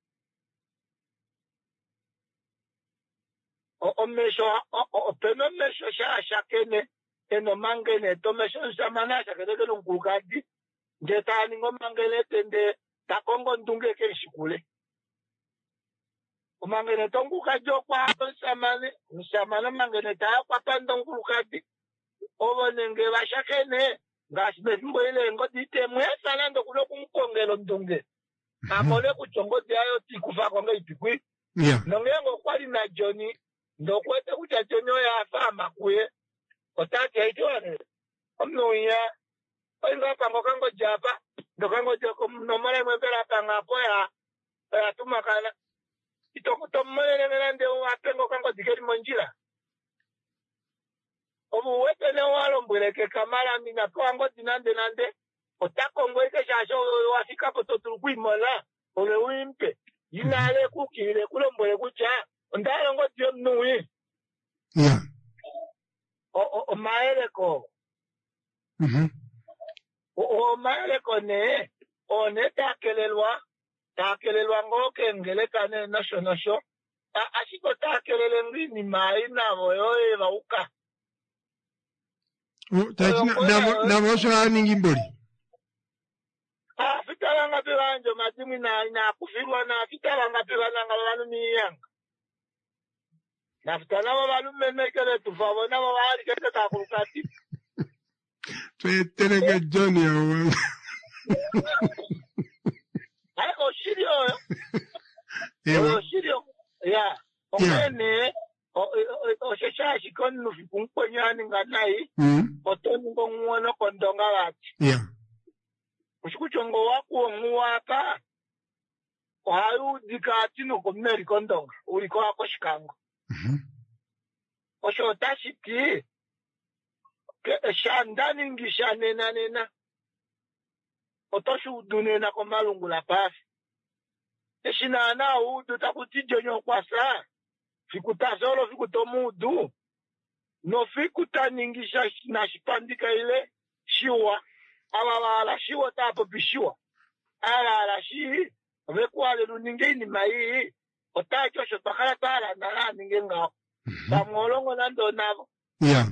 openo mesho shakene eno mangene to mesho samana shakene ke lungukadi ndetani ngomangele tende takongo ndunge ke shikule umangene tonguka jokwa samana mangene ta kwa pando ngulukadi obonenge bashakene ngasibe mboile ngodite mwesana ndo kulo kumkongelo ndunge amole kuchongoti ayo tikufa konga ipikwi nongengo kwali na Johnny ndokwete kucha chonyo ya fama kuye Otaki haitwane. Omnuya. Oinga pango kango japa. Dokango joko nomale mwembela pangapo ya tumakala. Itokuto mwele nende wapengo kango dikeri monjila. Obu wete ne walo mbweleke kamala mina kwango dinande. Otako mweke shasho wafika pototulukui mola. Ole wimpe. Yinale kukile kulombwele kucha. Ondalo ngo diyo mnui. Yeah. O maeleko. O maeleko ne. O ne takelelwa ngo kengele kane nasho. Ashiko takelele ngini maina voyo eva uka. Navosho aningi mboli. Fitalanga piwanjo matimi na kufirwa na fitalanga piwananga lanu niyanga. Na fitalawa walu memekele tufavo na wawali kete takulukati. Tueteleke Johnny ya wanga. Aiko shirio yo. Shirio. Ya. Omene. Osheshashi konu nufikumkwenyani nganai. Otoni ngongwono kondonga wati. Yeah. Ushikuchongo waku nguwaka. Ohayu dikati nukumeri kondonga. Uliko wako shikango. Osho tashiti. Shandani ngishane nena. Otoshu udunena komalungu la pafi. Eshinana udu takutijonyo kwa saa. Fikuta solo fikuto mudu. No fikuta ningisha na shipandika ile shiwa. Ala shiwa tapo bishiwa. Ala shi. Vekuale luningeni mai. Otacho shopakala tala na ningenga. Pamolongo nando navo. Yeah.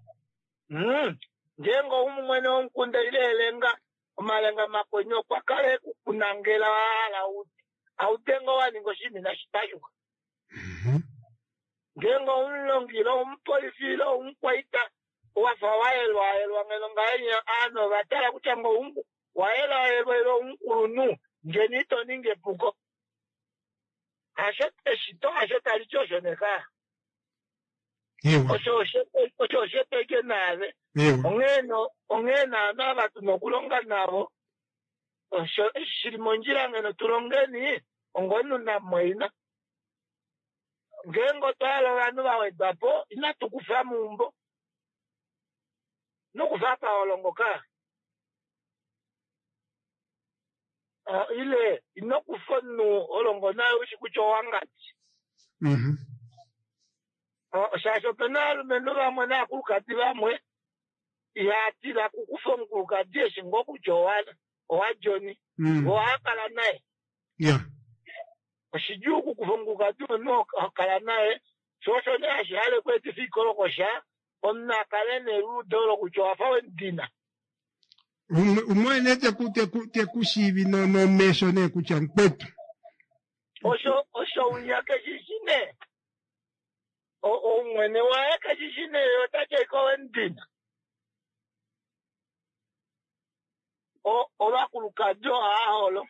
Njengo umwene omkunda ile elenga. Omalenga makonyo kwa kale kunangela wala uti. Autengo waningo shimi na shipayuka. Ngengo unlongilo umpolifilo umkwaita. Wafa waelwa ngelonga enya ano batala kuchango umku. Waelwa umkurunu. Ngenito ninge puko. Ashot alichosho neka. Ocho shete ke nave. Ongena na batu nokulonga nabo. Shirimonjira ngeno tulongeni. Ongonu na mwaina. Ngengo twalo wanu wawedwapo. Ina tukufa mumbo. Nukufa pa olongoka. Ile inokufonu olongo na ushikucho wangati. Shasho penal menura mwana kulukati bamwe. Yatira kukufa mkulukati eshingo kuchowana. Owa Johnny. Owa kala nae. Yeah. Oshiju kukufa mkulukati no kala nae. Shosho ne ashihale kweti fikolo kosha. Onna kale ne rudolo kuchowafa wendina. Umwene te kushivi no mesho ne kuchankwetu. Osho unyake shishine. Umwene waeka shishine yotache iko wendina. Ola kulukajo aholo.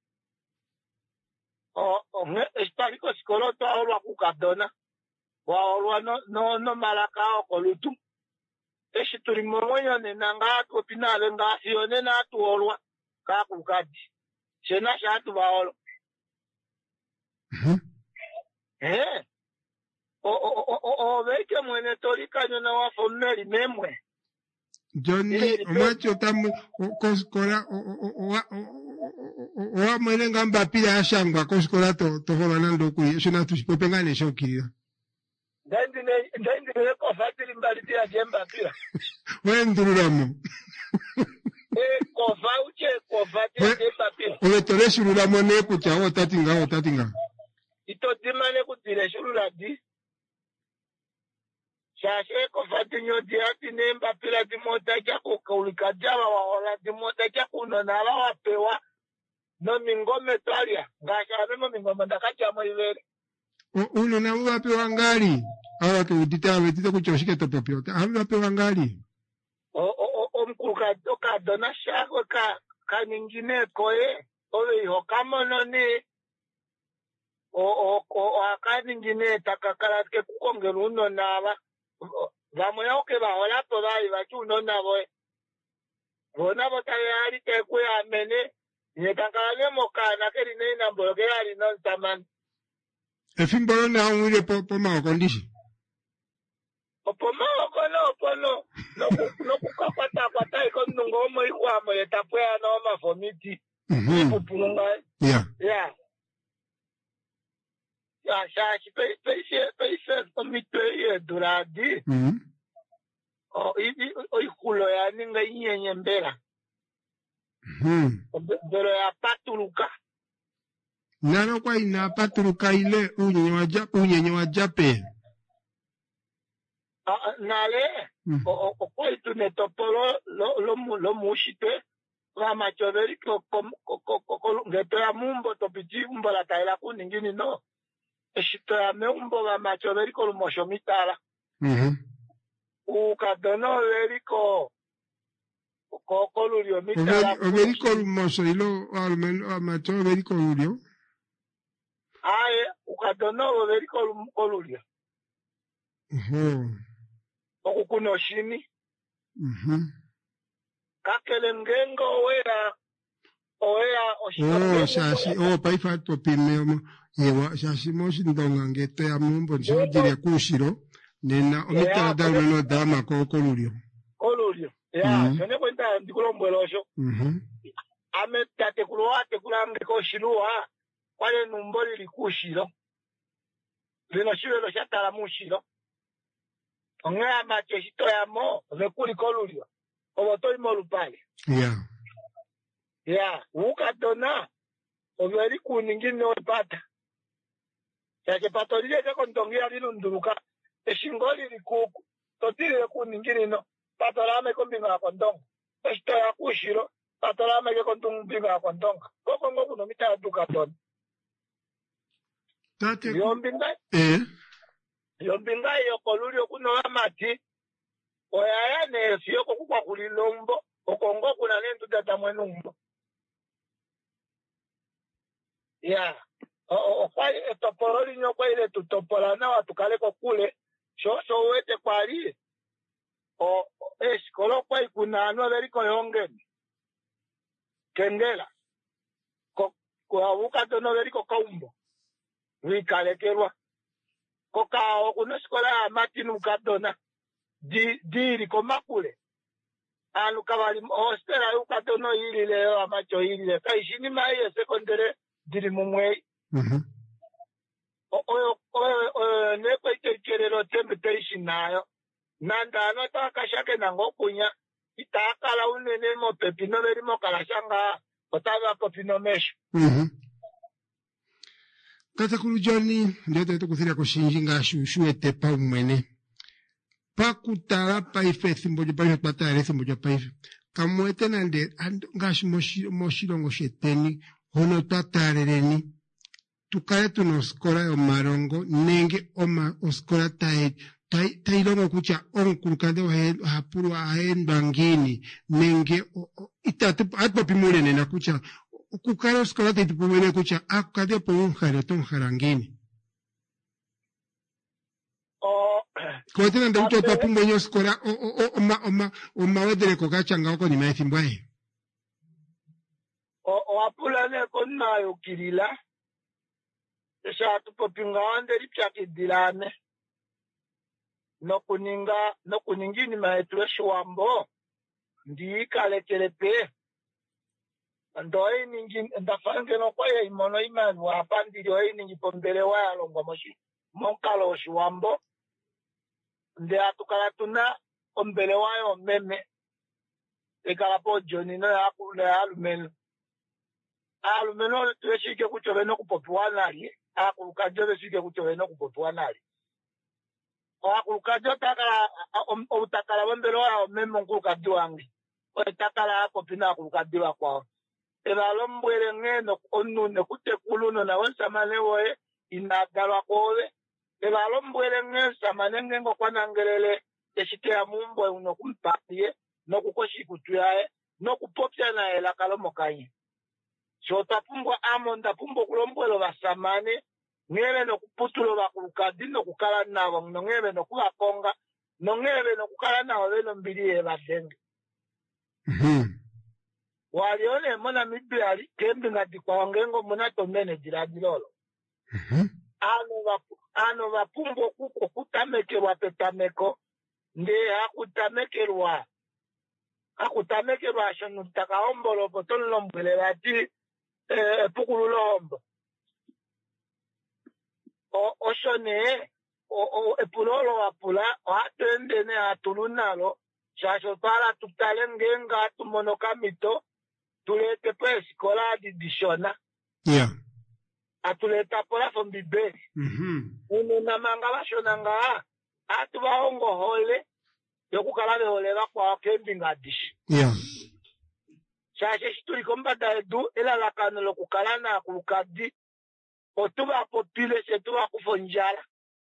Espariko sikoloto aholo kukadona. Waolwa no malaka okolutu. Turi momonyo nena ngatu opinale ngasi yone na atu olwa kakulukadi. Shena shatu baolo. Veke mwene tori kanyo na wafomeli memwe. Johnny, omacho tamu koskola owa mwene ngamba pila ashangwa koskola tohola nando kuyi. Shona tushipopengane shokirira. Ndendine kofatiri mbaliti ya jemba pila. Wendurulamo. Kofa uche kofatiri ya jemba pila. Oletole shurulamo ne kucha otatinga. Ito dimane kutile shurula di. Shashe kofatiri nyo diati nemba pila dimota chako kaulika java waola dimota chako unonala wapewa. No mingome talia. Ngasha anemo mingome ndakacha mwivere. Uno na wape wangali. Awa ke udita wetite kuchoshike topopyo. Awa wape wangali. Omkuka toka dona shako ka ningine koe. Ole iho kamono ni. Aka ningine takakala ke kukongelu uno nawa. vamwe oke bahola po bali bachuno nabo bona botayali tekwe amene yetankane mokana keri nena mboloke ali non taman efimbolo na unwile po ma condition opoma opono no kukakwata ikonungo mo ikwamo yetapwe ana ma vomiti ipupulunga ya shashi pe komitwe duradi o ikulo ya ninga inyenye mbela Pero ya patuluka. Nano kwa ina patuluka ile unyenye wa jape. Nale, kwa itu netopolo lo mushite, la machoveri ngeto ya mumbo topiti umbo la taila kuningini no. Eshito ya meumbo la machoveri ko lumosho mitala. Ukadono veriko Colulio, Overico Lumoso, ilo amato Overico Lulio. Ukadono Overico Colulio. Okukunoshini. Kakelengengo oea oshito. Shashi, paifa topime yewa shashi moshi ndonga ngete ya mumbo njo dire kushiro. Nena omitala da uno dama Colulio. Colulio. Ya, sone kwenta ndikulombolosho. Ame tate kuloate kulambe ko shilua, kwale numboli likushiro. Lino shiro lo shatala mushiro. Ongea mache shito ya mo, vekuli kolulio. Obotoi molupale. Ya. Ya, ukadona, overi kuningini opata. Yake patolile zeko ndongia linu nduruka. Eshingoli likuku. Totile kuningini no. Patolame kombinga kondonga. Esto ya kushiro, patolame ke kombinga kondonga. Koko ngoku no mita duka ton. Tate yombinga yo kolulio kuno amati. Oyaya ne fiyo kwa kulilombo, okongo kuna nentu data mwenumbo. Ya. Okwai etoporo nyokwa ile tutopola na watukale kule. Shosho wete kwali. Kolo kwa ikuna anu veriko yongeni. Kengela. Kwa wukato no veriko kaumbo. Wikalekerwa. Kokao kuna skola ya matinu kadona. Diri komakule. Anu kawali hostela yukato no hili leo amacho hili leo. Kaishini maie sekondere diri mumwei. Neko itekerero tembetation nayo. Nanda anota kashake nangokunya itakala unene mo pepino veri mo kalashanga otava popino mesho. Tata kulu Johnny ndio teto kuthira kushinjinga shushu etepa umwene pakutala paife thimbo jopaife patale thimbo jopaife kamwete nande ngashi moshilongo sheteni hono tatareleni tukale tunoskola yomarongo nenge oskola tailongo kucha onkulukande hapuru ahendwa ngini nenge atopimulene na kucha kukala oskola taitupumene kucha akukade po unhare tonhara ngini kwatena ndauto tapumwe nyo oskola omawedereko kachanga oko nima ethimbo ahe wapulane konnayo kilila esha tupopinga wande lipyakidilane nokuningini maetu eshiwambo ndiikalekele pe ndoyi ningi ndafange nokwaye imono imani wapandili oyi ningi pombele wayalongwa monkalo oshiwambo ndi atukala tuna ombele wayo meme ekala po joni no ya alumeno tuweshike kuchove no kupopiwa nali akulukajo beshike kuchove no kupopiwa nali akulukajo takala utakala ombele wayo meme nkulukajo wange otakala akopina akulukajo kwao ebalombwele ngeno onune kutekuluno na wensamane woye inadalwa kowe ebalombwele ngensamane ngengo kwanangelele eshiteya mumbwe uno kumpapiye nokukoshi kutuyaye nokupopya naye lakalomo kanye shotapumbwa amonda pumbo kulombwelo basamane ngebe nokuputulo bakulukadi nokukala nabo ngebe nokubakonga nongebe nokukala nawo beno mbili ebadenge walione mona midbiali kembi ngati kwa ngengo muna tomene jiradilolo ano vapumbo kuko kutamekerwa petameko nde akutamekerwa shonu takaombolo potono mbele bati pukululombo oshone epulolo wapula atendene atulunalo shasho pala tutale ngenga tumonoka mito tulete po esikola didishona atuleta pola fombibeli ununamanga bashonanga atu bahongohole yokukala behole bakwa kembinga dishi shashe shituliko mbada edu elalakano lokukala na kulukadi otuba popile shetuba kufonjala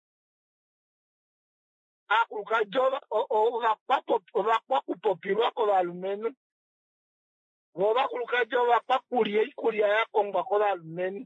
akulukajoba obakwa kupopilwa ko balumenu boba kulukajoba pakulie ikulia yakongwa ko balumenu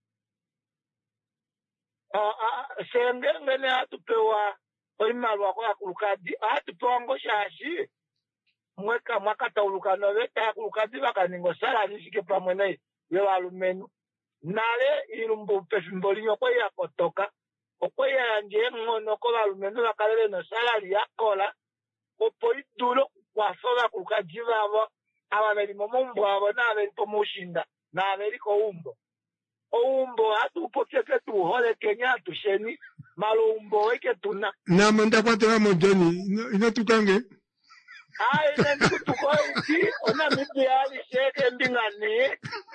sengengene atupewa oimalwa ko akulukadi atupewa ngoshashi mwakataulukano beta akulukadi bakaningo sala nishike pamwe naye balumenu nale ilumbu pefimbolinyo ko yakotoka okweya yanje ngono ko balumenu bakalele no salari yakola opo idulo kwasoba kulukadi babo ababeli momumbu abo nabeli pomushinda nabeli ko umbo atupokeke tuhole Kenya tusheni malumbo weke tuna namanda kwatela mojoni inatukange nende kutukoiti ona midbiali sheke mbingani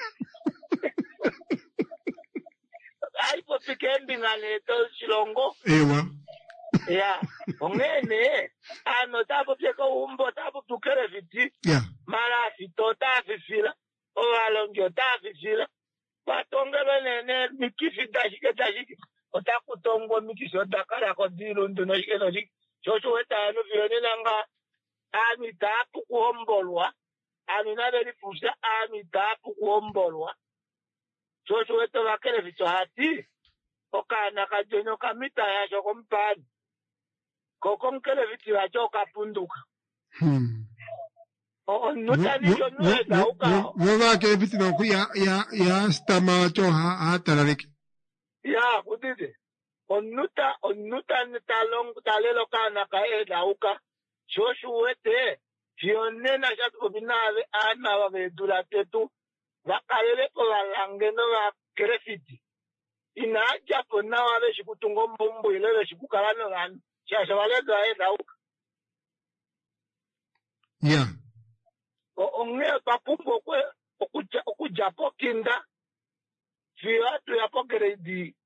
alipofike mbingani to shilongo ya ongene ano tapofika umbo tapotukere fiti mara fito tafifila ovalongyo tafifila batongele nene mikisi tashike otakutongo mikisi otakala ko dilundu no shike shosho wetano vione nanga ami tapu kuombolwa ami nabeli fusa ami tapu kuombolwa shosho weto bakele fito hati okana kajonyo kamita ya shoko mpani kokonkele fiti wacho kapunduka Nueva que viste no ya está macho ha talareke. Ya kudide. Onuta talong talelo kana kaeda uka. Shoshu wete. Fionena shatu kubinave ana wa vedula tetu. Vakalele ko valangeno va krefiti. Ina japo na wale shikutungo mbumbu ile shikukalano gani. Shasha wale gaeda uka. Yeah. Onge papumbo kwe okujapo kinda fiatu yapo grade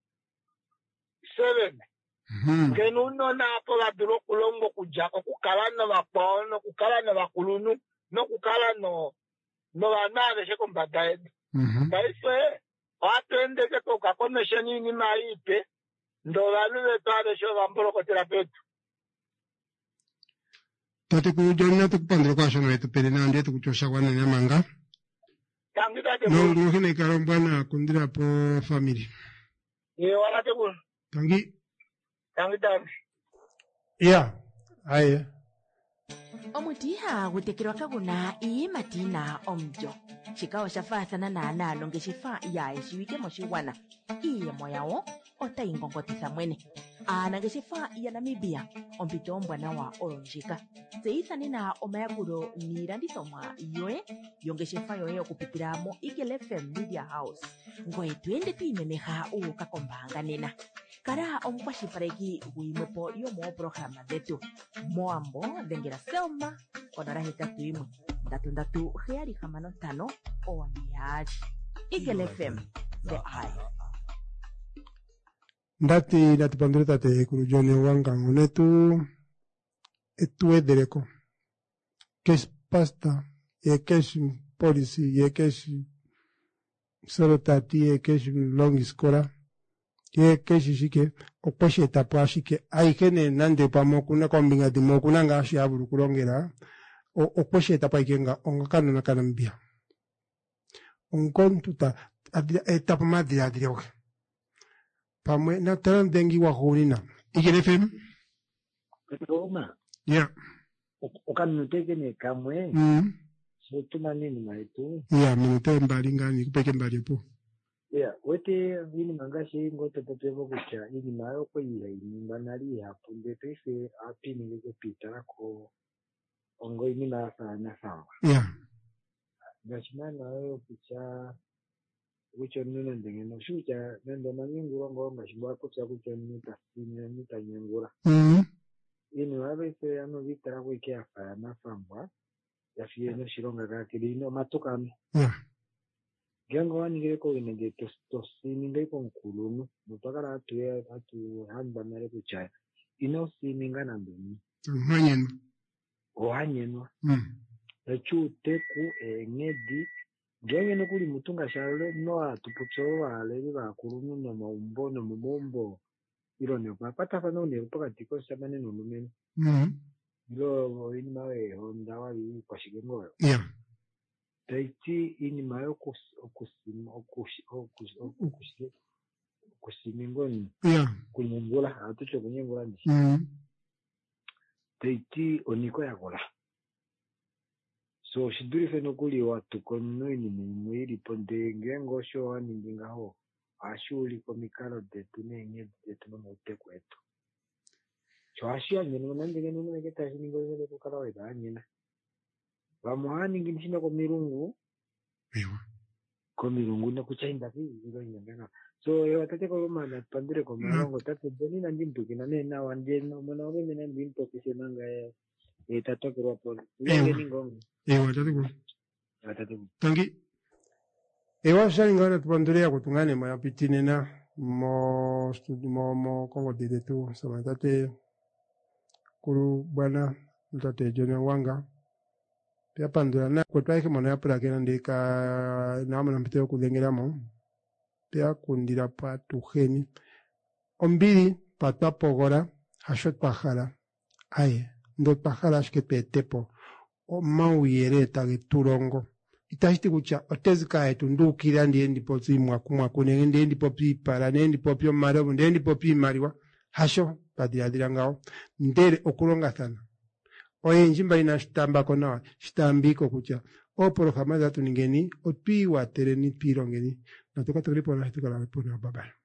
7 kenuno na apo laduro kulongo kujako kukala na mapono kukala na makulunu no kukala no banave sheko mbadaed kaife atende ke toka komesheni ni maipe ndo vanu vetare sho vambolo ko terapeuta tate kujonna tukupandira kwashona wetu pelena ndiye tukuchosha kwana nyamanga no hine karambana kundira po family wala tebu tangi aye omutiha gutekirwa kaguna iye matina omjo shikawa shafathana na analo ngeshifa yae shiwike moshiwana iye moyawo otaingongotisa mwene ana ngeshifa ya Namibia ompito ombwana wa olonjika seithani na omayakulo niilandithomwa yoye yongeshefa yoye okupitira mo Eagle FM Media House ngoye twende twiimemeha uuka kombaanga nena kala omukwashilipaleki gwiimwepo yomoopologhalama dhetu moambo dhengela Selma konola 81 33765 Eagle FM The Eye ndati pandure tate kurujone wanga ngonetu etuedereko kesh pasta ye kesh policy ye kesh sorotati ye kesh long iskola ye kesh shike okweshe tapo ashike aikene nande pamo kuna kombinga dimo kuna ngashi abulu kulongera okweshe tapo ikenga ongakano nakanambia onkontuta etapo madira pamwe na tarandengi wa honina Eagle FM Roma. Yeah. Ukanuteke ne kamwe. Sotuma nini maitu. Yeah, minute mbali ngani kupeke mbali po. Yeah, wete ini mangashi ngoto potevo kucha ini mayo ko ile ini banali hapo ndepese api nileke pita ko ongo ini na sawa. Yeah. Gashimana nayo kucha wicho nene ndengeno shucha nendo manyingura ngomba shibwa kucha nita nyingura. Ini wabese ano vitara wike afa na famba ya fieno shironga kakiri ino matukami. Yeah. Gengo wani ko inenge tosini ngeko nkulumu mutaka atu hamba nare kucha ino sininga na ndoni ohanyenwa echu teku ngedi genge no kuli mutunga shalo no atuputso wale ba kulunu no maumbo no mumombo ilo ne pata fano ne poka tiko sabane no lumeni ilo ini mawe honda wali kwa shigengo. Yeah. Taiti ini mayo kusimingoni. Yeah. Kunyengula, atucho kunyengula ndi. Taiti oniko ya gola. So shiduri feno kuli watu kono ini mwiri ponde ngengo sho wani ndinga ho. Ashuli komikalo detu nenge detu no mote kwetu. So ashia njeno nandenge nuna neketa shiningo yele kukala weda anyina. Bamuhani nginishinda kwa mirungu. Ewa. Kwa mirungu na kuchainda hivi nganga. So ewa tate kwa mana pandire kwa marongo tate boni na ndimtu kina nena wanjeno mwana wame na ndimtu kisenanga tato kwa pole. Ewa tate kwa. Tangi. Ewa shani ngana tupandure kutungane maya pitine na mo kongo dide tu sama tate kuru bwana tate jone wanga. Pia pandura na kwa tuwaike mwana ya pula kena ndika naama na mpiteo kudengela mo. Pia kundira pa tuheni. Ombili patwa pogora hashot pajara. Aye, ndot pajara shkepe tepo. O mauyere tage turongo. Itashiti kucha, otezika hetu ndukira ndiendi pozi mwaku ndiendi popi para, ndiendi popi omarebu, ndiendi popi mariwa. Hasho, padiadira ngao. Ndere okuronga sana. Oye njimba ina shitamba konawa, shitambiko kucha. O poro kama zatu ningeni, o piwa tereni pirongeni. Natoka tukripo na hitu kala repona babara.